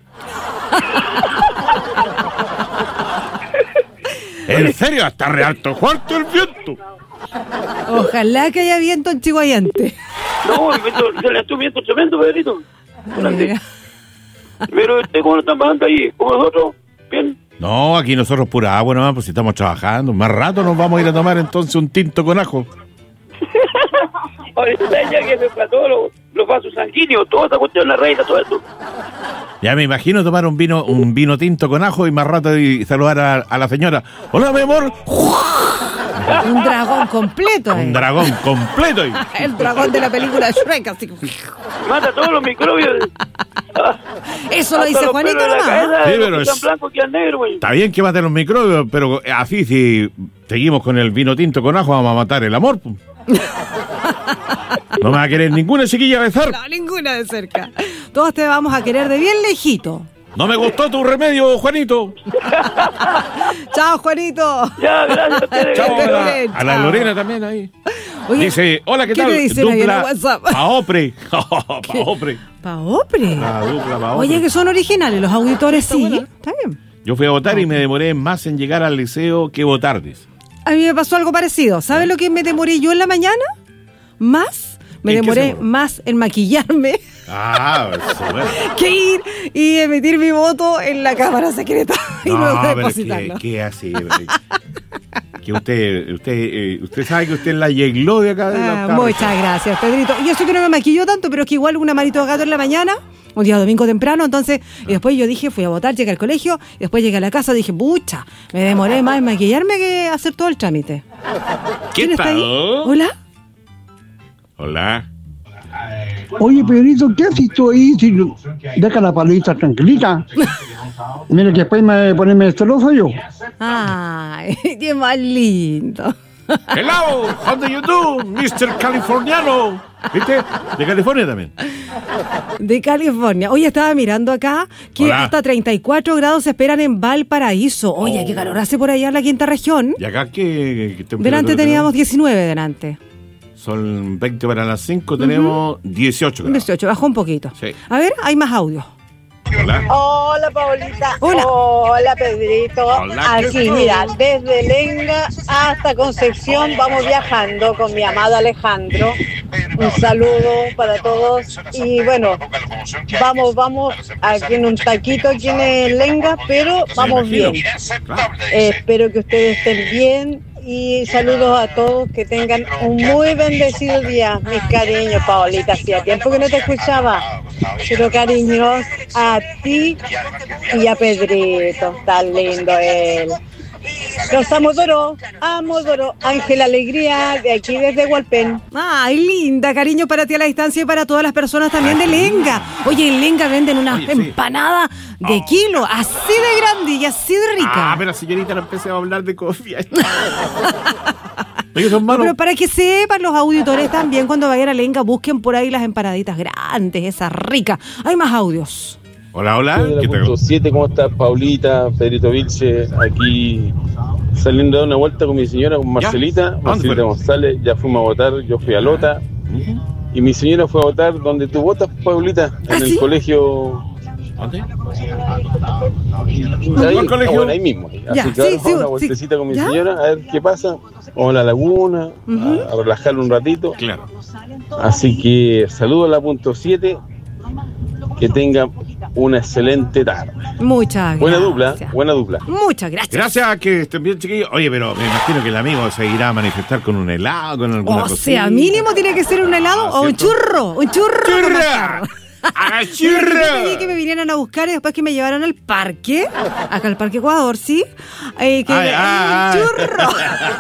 En serio, hasta re alto fuerte el viento. Ojalá que haya viento en Chihuayante. No, el viento, se le un viento tremendo, Pedrito. Pero este, ¿cómo lo están bajando ahí? ¿Como nosotros? Bien. No, aquí nosotros pura agua nomás, pues si estamos trabajando. Más rato nos vamos a ir a tomar entonces un tinto con ajo. Ahorita ya que me para todos los, los vasos sanguíneos, toda esa cuestión, la reina, todo eso. Ya me imagino tomar un vino un vino tinto con ajo y más rato y saludar a, a la señora. Hola, mi amor. Un dragón completo. Un eh. dragón completo. Y... El dragón de la película Shrek. Así. Mata todos los microbios. Eso lo dice Juanito nomás. Sí, pero es... blanco que al negro, güey. Está bien que maten los microbios, pero así si seguimos con el vino tinto con ajo vamos a matar el amor. No me va a querer ninguna chiquilla besar. No, ninguna de cerca. Todos te vamos a querer de bien lejito. No me gustó tu remedio, Juanito. Chao, Juanito. Ya, gracias a ustedes. Chao, a la, Bien, a la chao. Lorena también ahí. Oye, dice, hola, ¿qué, ¿qué tal? le dicen ahí en el WhatsApp? Paopre. Paopre. Paopre. La dupla Paopre. Oye, que son originales, los auditores sí. Está bien. Yo fui a votar y me demoré más en llegar al liceo que votar. Dice. A mí me pasó algo parecido. ¿Sabes lo que me demoré yo en la mañana? Más. Me ¿En qué se demoré demoró? más en maquillarme Ah, eso, bueno. que ir y emitir mi voto en la cámara secreta y No, luego pero depositarlo. ¿qué, qué hace? Que usted, usted, eh, usted sabe que usted es la yegló de acá de la Ah, tarde. muchas gracias, Pedrito. Yo sé que no me maquillo tanto, pero es que igual una manito de gato en la mañana, un día domingo temprano, entonces, y después yo dije, fui a votar, llegué al colegio, y después llegué a la casa, dije, pucha, me demoré más en maquillarme que hacer todo el trámite. ¿Qué ¿Quién está ahí? tal? Hola. Hola. Oye, Pedrito, ¿qué haces tú ahí? Si no- deja la palita tranquilita. Mira que después me ponerme celoso yo. Ay, qué más lindo. Hello, how do you do, mister Californiano? ¿Viste? De California también. De California. Oye, estaba mirando acá que Hola. hasta treinta y cuatro grados se esperan en Valparaíso. Oye, qué calor hace por allá en la quinta región. ¿Y acá qué, qué temperatura Delante teníamos diecinueve delante. Son veinte para las cinco, tenemos dieciocho grados. dieciocho, bajó un poquito. Sí. A ver, hay más audio. Hola. Hola, Paulita. Hola. Hola, Pedrito. Hola, ¿qué Aquí, tal? mira, desde Lenga hasta Concepción vamos viajando con mi amado Alejandro. Un saludo para todos. Y bueno, vamos, vamos aquí en un taquito aquí en Lenga, pero vamos bien. Eh, espero que ustedes estén bien. Y saludos a todos, que tengan un muy bendecido día, mis cariños, Paolita. Hacía tiempo que no te escuchaba, pero cariños a ti y a Pedrito, tan lindo él. Los amo, Doro, amo, Doro. Ángel Alegría, de aquí desde Hualpén. Ay, linda, cariño para ti a la distancia y para todas las personas también de Lenga. Oye, en Lenga venden unas Oye, sí. empanadas de kilo, así de grande y así de rica. Ah, pero señorita, no empecé a hablar de comida. Oye, son malos. Pero para que sepan los auditores también, cuando vayan a Lenga, busquen por ahí las empanaditas grandes, esas ricas. Hay más audios. Hola, hola. ¿Qué tal? Punto siete, ¿cómo estás, Paulita, Pedrito Vilche? Aquí saliendo de una vuelta con mi señora, con Marcelita, Marcelita fueron? González. Ya fuimos a votar, yo fui a Lota. Y mi señora fue a votar donde tú votas, Paulita, en ¿Ah, el sí? colegio. ¿Dónde? Ahí, ¿Cuál colegio? ah, bueno, ahí mismo. Así Ya, que sí, ahora sí, vamos a una sí. vueltecita con mi ¿Ya? señora, a ver qué pasa. Vamos a la laguna, Ujú. a, a relajar un ratito. Claro. Así que saludo a la punto siete. Que tengan una excelente tarde. Muchas gracias. Buena dupla, buena dupla. Muchas gracias. Gracias, que estén bien, chiquillos. Oye, pero me imagino que el amigo se irá a manifestar con un helado, con alguna O cosita. sea, mínimo tiene que ser un helado Ah, o un ¿cierto? churro. Un churro. ¡Churra! con manjar. ¡Ah, Mira, que churra! yo pedí que me vinieran a buscar y después que me llevaron al parque, acá al Parque Ecuador, ¿sí? Eh, que, Ay, ay, ay. ¡Churro!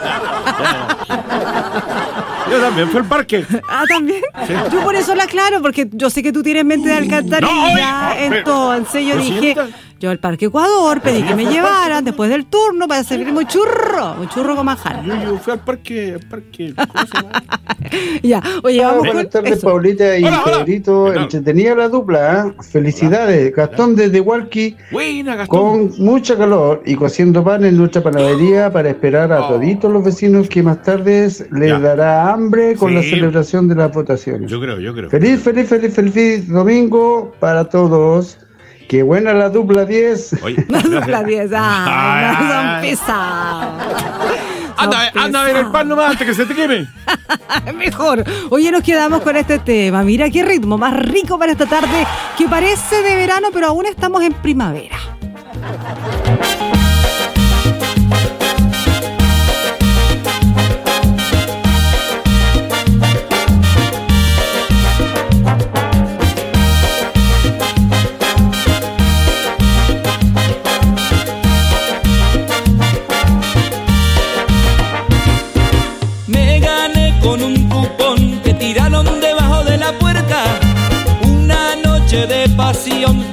Yo también fui al parque. Ah, ¿también? Sí. Yo por eso la aclaro, porque yo sé que tú tienes mente de alcantarilla. No, oye, no, pero- entonces yo pero, dije, señorita. yo al Parque Ecuador pedí que me llevaran después del turno para servirme un churro, un churro con manjar. Yo, yo fui al parque, al parque, ¿cómo se llama? Ya, oye, vamos Buenas con tardes, eso. Paulita y Hola, hola. Pedrito. ¿Qué tal? Entretenida la dupla, ¿eh? Felicidades. Gastón desde Hualqui, Buena, Gastón. con mucha calor y cociendo pan en nuestra panadería para esperar a Oh. toditos los vecinos que más tarde les Ya. dará hambre con Sí. la celebración de las votaciones. Yo creo, yo creo. Feliz, feliz, feliz, feliz domingo para todos. Qué buena la dupla diez. Oye, La gracias. diez, Ay, ay, no, son ay. pesados. Anda, Son anda a ver el pesados. pan nomás antes que se te queme. Mejor. Oye, nos quedamos con este tema. Mira qué ritmo más rico para esta tarde que parece de verano, pero aún estamos en primavera.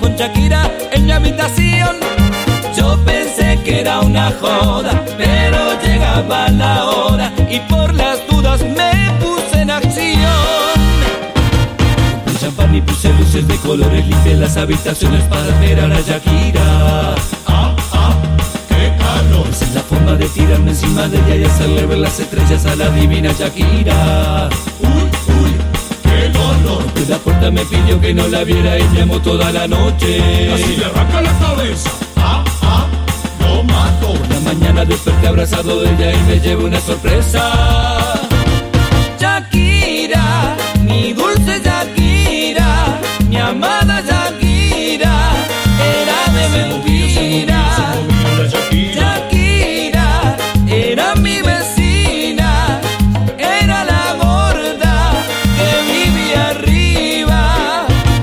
con Shakira en mi habitación. Yo pensé que era una joda, pero llegaba la hora y por las dudas me puse en acción. Puse champán y puse luces de colores, limpié las habitaciones para ver a la Shakira. Ah, ah, qué calor. Esa es la forma de tirarme encima de ella y hacerle ver las estrellas a la divina Shakira. Uy, uy, qué dolor. De la puerta me pidió que no la viera y llamó toda la noche. Así le arranca la cabeza. Ah, ah, lo mato. Por la mañana desperté abrazado de ella y me llevo una sorpresa. Shakira, mi dulce Shakira, mi amada Shakira, era de mentira. Shakira, era mi vecina, era la gorda que vivía arriba.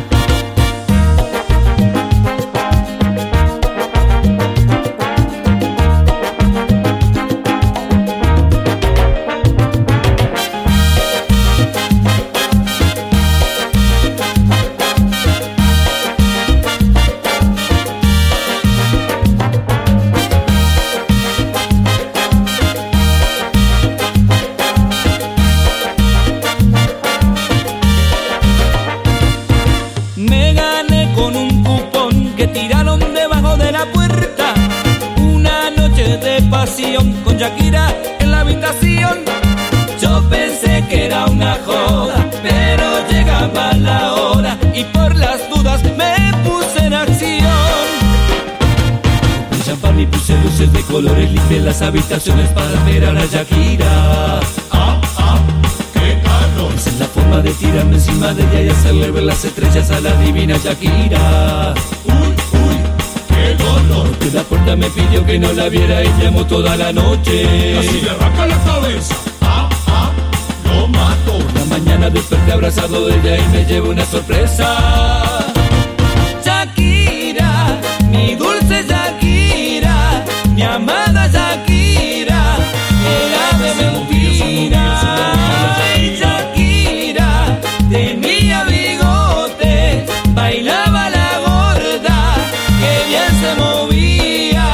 Me gané con un cupón que tiraron debajo de la puerta. Una noche de pasión con Shakira en la habitación. Yo pensé que era una joda, pero llegaba la hora y por las dudas me puse en acción. Puse champán y puse luces de colores, limpié las habitaciones para ver a la Shakira. Ah, ah, qué calor. Esa es la forma de tirarme encima de ella y hacerle ver las estrellas a la divina Shakira. Uy, uy, qué dolor. De la puerta me pidió que no la viera y llamó toda la noche. Así le arranca la cabeza. Ah, ah, lo mato. Por la mañana desperté abrazado de ella y me llevo una sorpresa. Shakira, mi dulce Shakira, mi amada Shakira, era de mentira. Ay, Shakira, tenía bigote, bailaba la gorda, que bien se movía.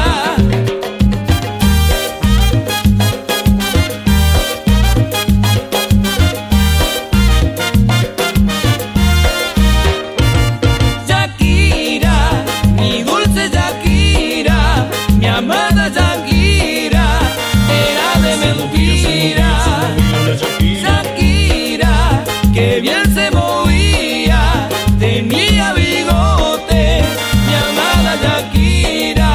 Shakira, mi dulce Shakira, mi amada Shakira, era de mentira. Shakira, que bien se movía, tenía bigote, mi amada Shakira.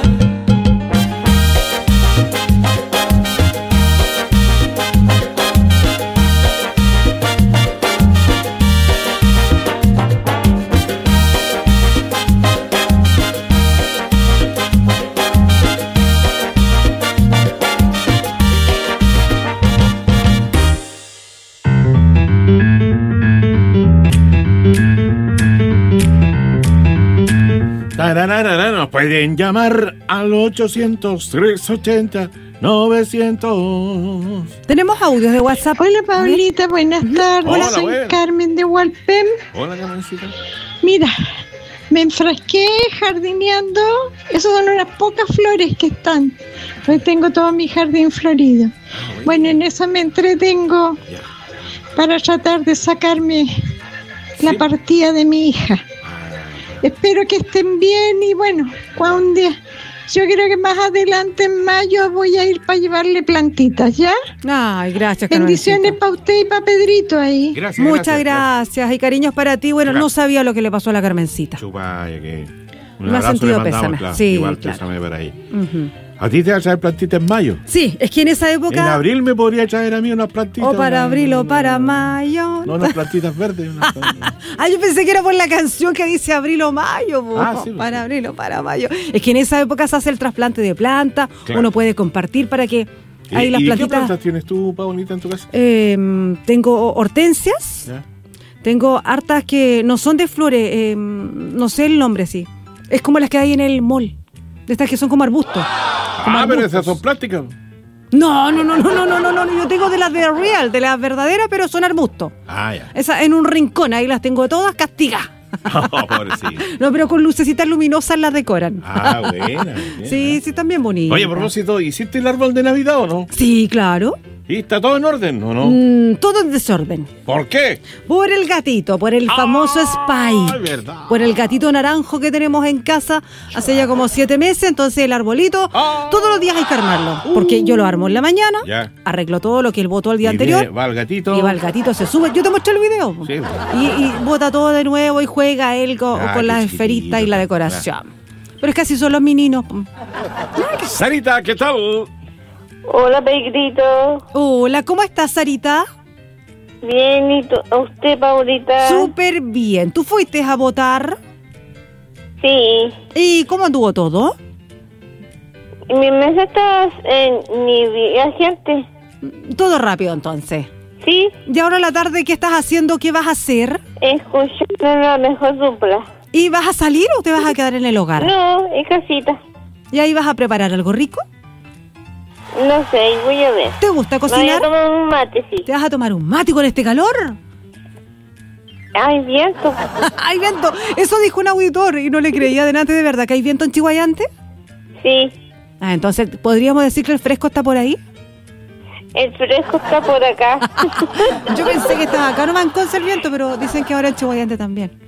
Tararara, nos pueden llamar al ochocientos, trescientos ochenta, novecientos. Tenemos audios de WhatsApp. Hola, Paulita, buenas tardes. Hola, Soy buena. Carmen de Hualpén. Hola, Carmencita. Mira, me enfrasqué jardineando. Esas son unas pocas flores que están. Hoy tengo todo mi jardín florido. Bueno, en eso me entretengo para tratar de sacarme la partida de mi hija. Espero que estén bien y bueno, cuando un día, yo creo que más adelante en mayo voy a ir para llevarle plantitas, ¿ya? Ay, gracias, Bendiciones para usted y para Pedrito ahí. Gracias, Muchas gracias, gracias, y cariños para ti. Bueno, no sabía lo que le pasó a la Carmencita. Chupaya, que un Me ha abrazo sentido le mandamos, pésame. claro, Sí, igual claro. pésame por ahí. Ujú. ¿A ti te va a traer plantitas en mayo? Sí, es que en esa En época, abril me podría traer a mí unas plantitas. o para una- abril o para mayo. No, unas plantitas verdes. Unas plantitas. Ah, yo pensé que era por la canción que dice abril o mayo, po. Ah, sí, para abril o para mayo. Es que en esa época se hace el trasplante de planta, Claro. uno puede compartir para que ahí ¿Y, las y qué plantitas. plantas tienes tú, Paulita, en tu casa? Eh, tengo hortensias, ¿Ya? tengo hartas que no son de flores, eh, no sé el nombre, sí. Es como las que hay en el mall, de estas que son como arbustos. Como Ah, pero arbustos. esas son plásticas. No, no, no, no, no, no, no, no, yo tengo de las de real, de las verdaderas, pero son arbustos. Ah, ya. Esa en un rincón, ahí las tengo todas castigadas. Oh, pobrecito. No, pero con lucecitas luminosas las decoran. Ah, buena. Sí, sí, también bonito. Oye, a propósito, ¿hiciste el árbol de Navidad o no? Sí, claro. ¿Y está todo en orden o no? Mm, todo en desorden. ¿Por qué? Por el gatito, por el famoso Spy. Verdad. Por el gatito naranjo que tenemos en casa hace ya como siete meses. Entonces el arbolito, todos los días hay que armarlo. Porque yo lo armo en la mañana, Ya. arreglo todo lo que él botó el día Y anterior. viene- va el gatito. Y va el gatito, se sube. Yo te mostré el video. Sí. Y, y bota todo de nuevo y juega él con, Ah, con qué las chiquitito. esferitas y la decoración. Pero es que así son los meninos. Sarita, ¿qué tal? Hola, Pedrito. Hola, ¿cómo estás, Sarita? Bien, ¿y tú- a usted, Paulita? Súper bien. ¿Tú fuiste a votar? Sí. ¿Y cómo anduvo todo? Mi mesa está en mi viajante. Todo rápido, entonces. Sí. ¿Y ahora a la tarde qué estás haciendo? ¿Qué vas a hacer? Escuchando la mejor dupla. ¿Y vas a salir o te vas a quedar en el hogar? No, en casita. ¿Y ahí vas a preparar algo rico? No sé, voy a ver. ¿Te gusta cocinar? Voy a tomar un mate, sí. ¿Te vas a tomar un mate con este calor? Hay viento. ¡Hay viento! Eso dijo un auditor y no le creía delante. ¿De verdad que hay viento en Chihuayante? Sí. Ah, entonces, ¿podríamos decir que el fresco está por ahí? El fresco está por acá. Yo pensé que estaba acá nomás en Conce el viento, pero dicen que ahora en Chihuayante también.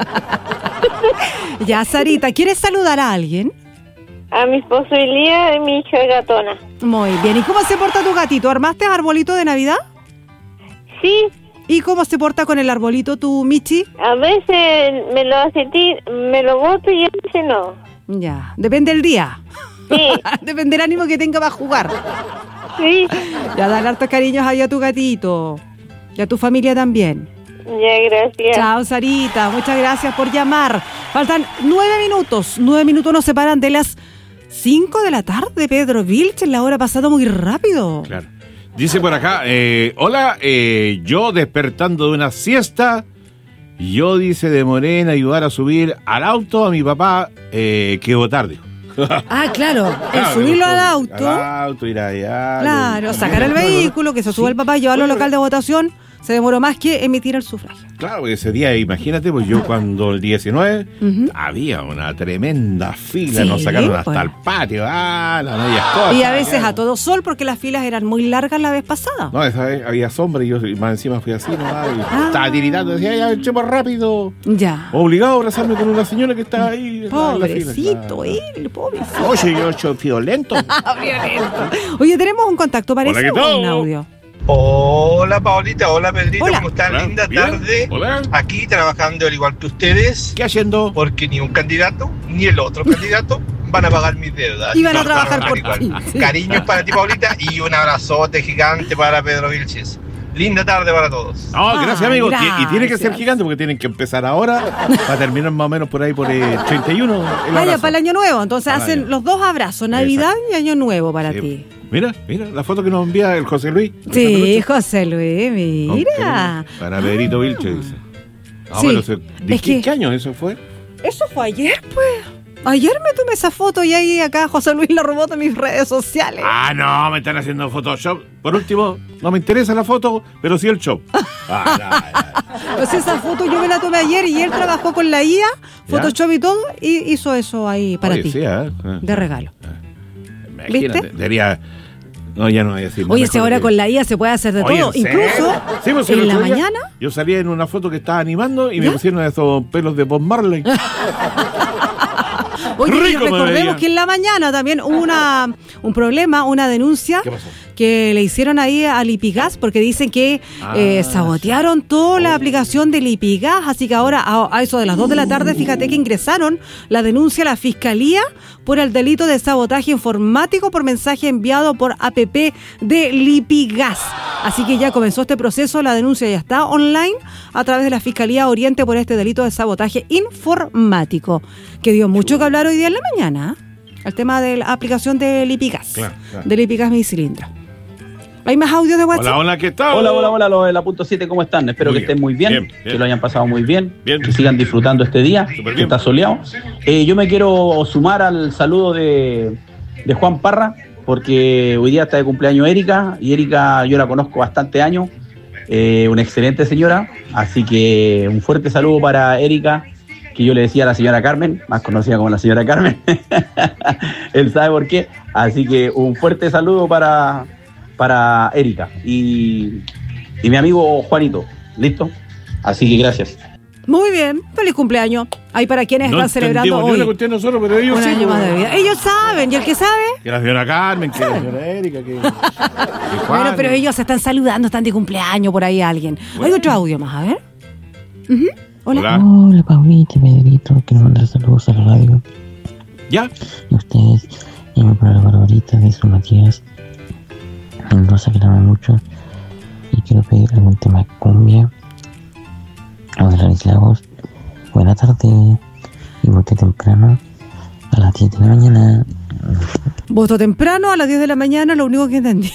Ya, Sarita, ¿quieres saludar a alguien? A mi esposo Elías y mi hija Gatona. Muy bien. ¿Y cómo se porta tu gatito? ¿Armaste arbolito de Navidad? Sí. ¿Y cómo se porta con el arbolito tu Michi? A veces me lo hace ti, me lo boto y a veces no. Ya, depende del día. Sí. Depende del ánimo que tenga para jugar. Sí. Ya, dale hartos cariños ahí a tu gatito. Y a tu familia también. Ya, gracias. Chao, Sarita. Muchas gracias por llamar. Faltan nueve minutos. Nueve minutos nos separan de las cinco de la tarde, Pedro Vilches. La hora ha pasado muy rápido. Claro. Dice por acá, eh, hola, eh, yo despertando de una siesta, yo, dice, demoré en ayudar a subir al auto a mi papá, eh, quedó tarde. Ah, claro. El Claro, subirlo al Al auto. auto, ir allá. Claro, lo- sacar el vehículo, que se sube el papá, llevarlo al local de votación. Se demoró más que emitir el sufragio. Claro, ese día, imagínate, pues yo cuando el diecinueve, Ujú. había una tremenda fila, Sí, nos sacaron hasta pues. el patio, ah, las medias cosas. Y a veces a todo sol, porque las filas eran muy largas la vez pasada. No, esa vez había sombra y yo más encima fui así, nomás, y Ah. estaba tiritando, decía, ya, echemos rápido. Ya. Obligado a abrazarme con una señora que estaba ahí. en la- en la fila, Pobrecito, claro. él, pobrecito. Oye, yo he hecho violento. Oye, tenemos un contacto, parece, Hola, ¿qué o tal? un audio. Hola Paolita, hola Pedrito, Hola. ¿cómo están? Hola, Linda bien. tarde. Hola. Aquí trabajando al igual que ustedes. ¿Qué haciendo? Porque ni un candidato ni el otro candidato van a pagar mis deudas. Y van a Así que trabajar vamos por igual. ti, sí. Cariños para ti, Paulita, y un abrazote gigante para Pedro Vilches. Linda tarde para todos. No, gracias, Ah, amigo. Y- Y, tiene que ser gracias. gigante porque tienen que empezar ahora para terminar más o menos por ahí por el treinta y uno. El Vaya, abrazo. para el año nuevo. Entonces Para el hacen año. los dos abrazos, Navidad y Año Nuevo para Sí. ti. Mira, mira la foto que nos envía el José Luis. Sí, José Luis, mira. Ok, Para Pedrito Vilche, dice. Ah, Sí, bueno, se- ¿de es qué, que- qué año eso fue? Eso fue ayer, pues. Ayer me tomé esa foto y ahí acá José Luis la robó de mis redes sociales. Ah, no, me están haciendo Photoshop. Por último, no me interesa la foto, pero sí el show. Ah, no, Pues esa foto yo me la tomé ayer y él trabajó con la I A, Photoshop y todo, y hizo eso ahí para Oye, ti. sí, ¿eh? De regalo. Imagínate, ¿Viste? debería... No, ya no voy a decir nada. Oye, mejor si ahora que- con la I A se puede hacer de Oye, todo. ¿en serio? Incluso Sí, pues, el en la otro día mañana. Yo salía en una foto que estaba animando y me ¿Ya? pusieron esos pelos de Bob Marley. Oye, y Rico me veía. recordemos que en la mañana también hubo una, un problema, una denuncia ¿Qué pasó? que le hicieron ahí a Lipigas porque dicen que Ah, eh, sabotearon toda la aplicación de Lipigas, así que ahora a, a eso de las dos de la tarde, fíjate que ingresaron la denuncia a la Fiscalía por el delito de sabotaje informático por mensaje enviado por app de Lipigas. Así que ya comenzó este proceso, la denuncia ya está online a través de la Fiscalía Oriente por este delito de sabotaje informático, que dio mucho que hablar hoy día en la mañana, ¿eh? El tema de la aplicación de Lipigas, Claro, claro. de Lipigas Mi Cilindro. ¿Hay más audios de WhatsApp? Hola, hola, ¿qué tal? Hola, hola, hola, los de la punto siete, ¿cómo están? Espero Muy que bien, estén muy bien, bien, bien. que lo hayan pasado muy bien, Bien. que sigan disfrutando este día, Súper que bien. está soleado. Eh, yo me quiero sumar al saludo de, de Juan Parra, porque hoy día está de cumpleaños Erika, y Erika yo la conozco bastante años, eh, una excelente señora, así que un fuerte saludo para Erika que yo le decía a la señora Carmen, más conocida como la señora Carmen. Él sabe por qué. Así que un fuerte saludo para, para Erika y, y mi amigo Juanito. ¿Listo? Así que gracias. Muy bien, feliz cumpleaños. Ahí para quienes No están celebrando entendimos ni hoy una cuestión nosotros, pero ellos un sí, año más de pues. vida. Ellos saben, y el que sabe, Que la señora Carmen, que la señora Erika, que, que Juan. bueno, pero ellos se están saludando, están de cumpleaños por ahí alguien. Hay otro audio más, a ver. Ujú. Hola. Hola, Paulita y Pedrito, quiero mandar saludos a la radio. ¿Ya? Y ustedes, y mi programa favorita de su Matías Mendoza, que la amo mucho. Y quiero pedirle un tema de cumbia a de Laris Lagos. Buena tarde, y voté temprano a las diez de la mañana. Voto temprano a las diez de la mañana, lo único que entendí.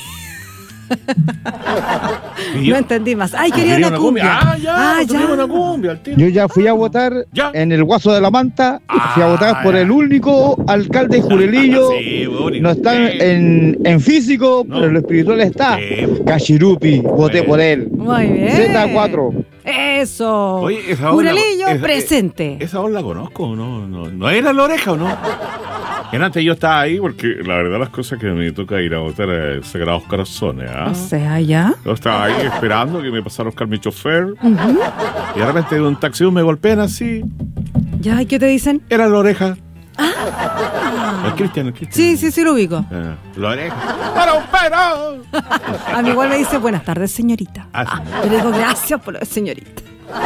No entendí más. Ay, quería una cumbia. Ah, ya, Ah, ya. ya. Una cumbia, al tiro. Yo ya fui a votar en el Guaso de la Manta, fui a votar por el único alcalde Jurelillo. Sí, bonito. No está en, en físico, pero en lo espiritual está. Cachirupi, voté por él. Muy bien. Z cuatro. Eso. Oye, esa voz la- Jurelillo esa- presente. ¿Esa voz la conozco o no? ¿No, no era la oreja o no? Que antes yo estaba ahí porque la verdad las cosas que me toca ir a votar es Sagrados Corazones, ¿ah? O sea, ya. Yo estaba ahí esperando que me pasara a buscar mi chofer Ujú. y de repente un taxi me golpean así. Ya, ¿y qué te dicen? Era la oreja. Ah. El Cristian, el Cristian. Sí, sí, sí lo ubico. Eh, la oreja. ¡Para un perro! A mí igual me dice buenas tardes, señorita. Ah, Yo le digo gracias por lo de señorita.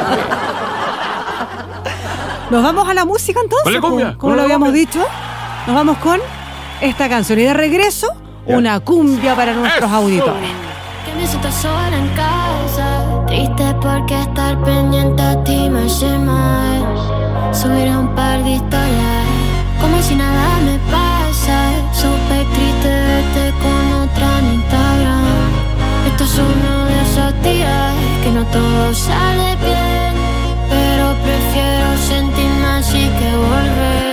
Nos vamos a la música entonces, Con la cumbia, po, como con lo la habíamos cumbia. dicho. Nos vamos con esta canción y de regreso una cumbia para nuestros auditores. Que me siento sola en casa, triste porque estar pendiente a ti me hace mal. Subiré un par de historias, como si nada me pasa. Súper triste verte con otra en Instagram. Esto es uno de esos días que no todo sale bien, pero prefiero sentirme así que volver.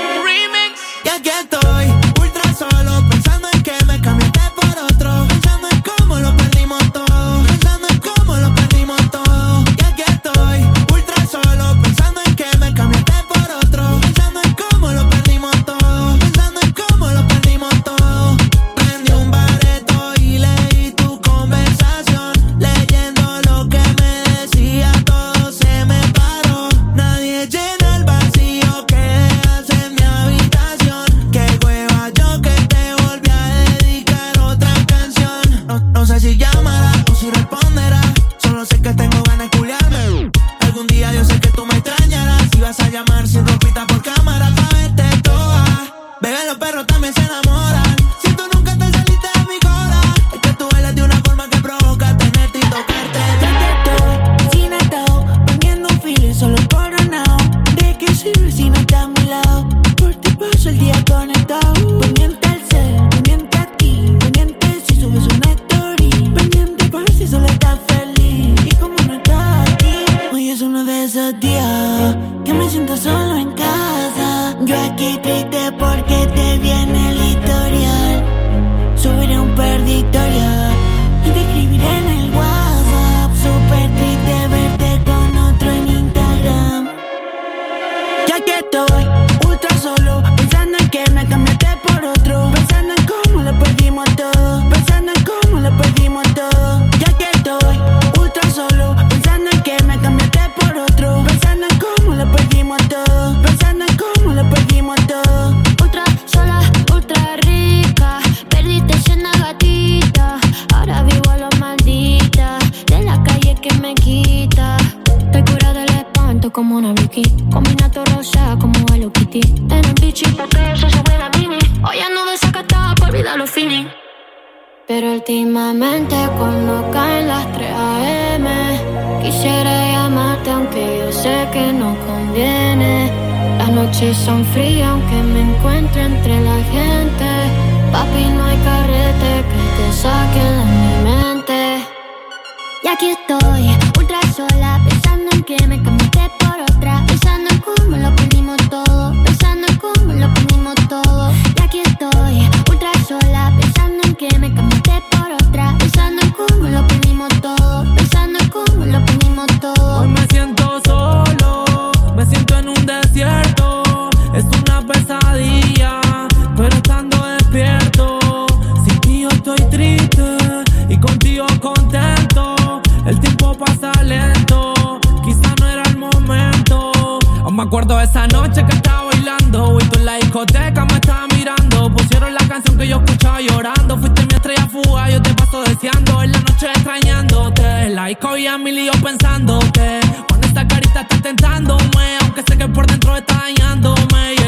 Y aquí estoy, ultra solo, pensando en que me cambiaste por otro, pensando en cómo lo perdimos todo, pensando en cómo lo perdimos todo. Y aquí estoy, ultra solo, pensando en que me cambiaste por otro, pensando en cómo lo perdimos todo, pensando en cómo lo perdimos todo. Prendí un bareto y leí tu conversación, leyendo lo que me decía, todo se me paró. Nadie llena el vacío que dejas en mi habitación. Qué hueva yo que te volví a dedicar otra canción. No, no sé si llamará o si responderá, solo sé que tengo ganas de culiarme. Algún día yo sé que tú me extrañarás y vas a llamar sin ropita por cámara pa' verte toda. Bebé, los perros también se enamoran. Si tú nunca te saliste de mi cola, es que tú bailas de una forma que provoca tenerte y tocarte. Ya que estoy sin atado, poniendo un feeling solo coronado. ¿De qué sirve si no estás a mi lado? Por ti paso el día conectado. Pendiente al ser, pendiente a ti, pendiente si subes una story, pendiente por si solo estás feliz. Y como no estás aquí, hoy es uno de esos días que me siento solo en casa. Yo aquí triste porque te viene el historial. Subiré un par de historias y te escribiré en el WhatsApp. Súper triste verte con otro en Instagram. Ya que estoy ultra solo, pensando en que me cambiaste por otro, pensando en cómo lo perdimos todo, pensando en cómo lo perdimos todo. Ya que estoy ultra solo, pensando en que me cambiaste por otro, pensando en cómo lo perdimos todo, pensando en cómo lo perdimos todo. Ultra sola, ultra rica, perdiste siendo gatita, ahora vivo a lo maldita, de la calle que me quita. Estoy curada del espanto como una Vicky, combinato rosa como Hello Kitty. En el bichi porque se sube la mini, hoy ando desacatada por olvidar los feeling. Pero últimamente cuando caen las tres a eme, quisiera llamarte aunque yo sé que no conviene. Las noches son frías aunque me encuentre entre la gente. Papi, no hay carrete que te saque de mi mente. Y aquí estoy, ultra sola, pensando en que me cambiaste por otra, pensando en cómo lo perdimos todo, pensando en cómo lo perdimos todo. Y aquí estoy, ultra sola, pensando en que me cambiaste por otra, pensando en cómo lo perdimos todo, pensando en cómo lo perdimos todo. Hoy me siento solo, me siento en un acuerdo de esa noche que estaba bailando y tú en la discoteca me estabas mirando. Pusieron la canción que yo escuchaba llorando. Fuiste mi estrella fuga, yo te paso deseando. En la noche extrañándote, en la disco y a mil y yo pensándote. Con esa carita estás tentándome, aunque sé que por dentro estás dañándome.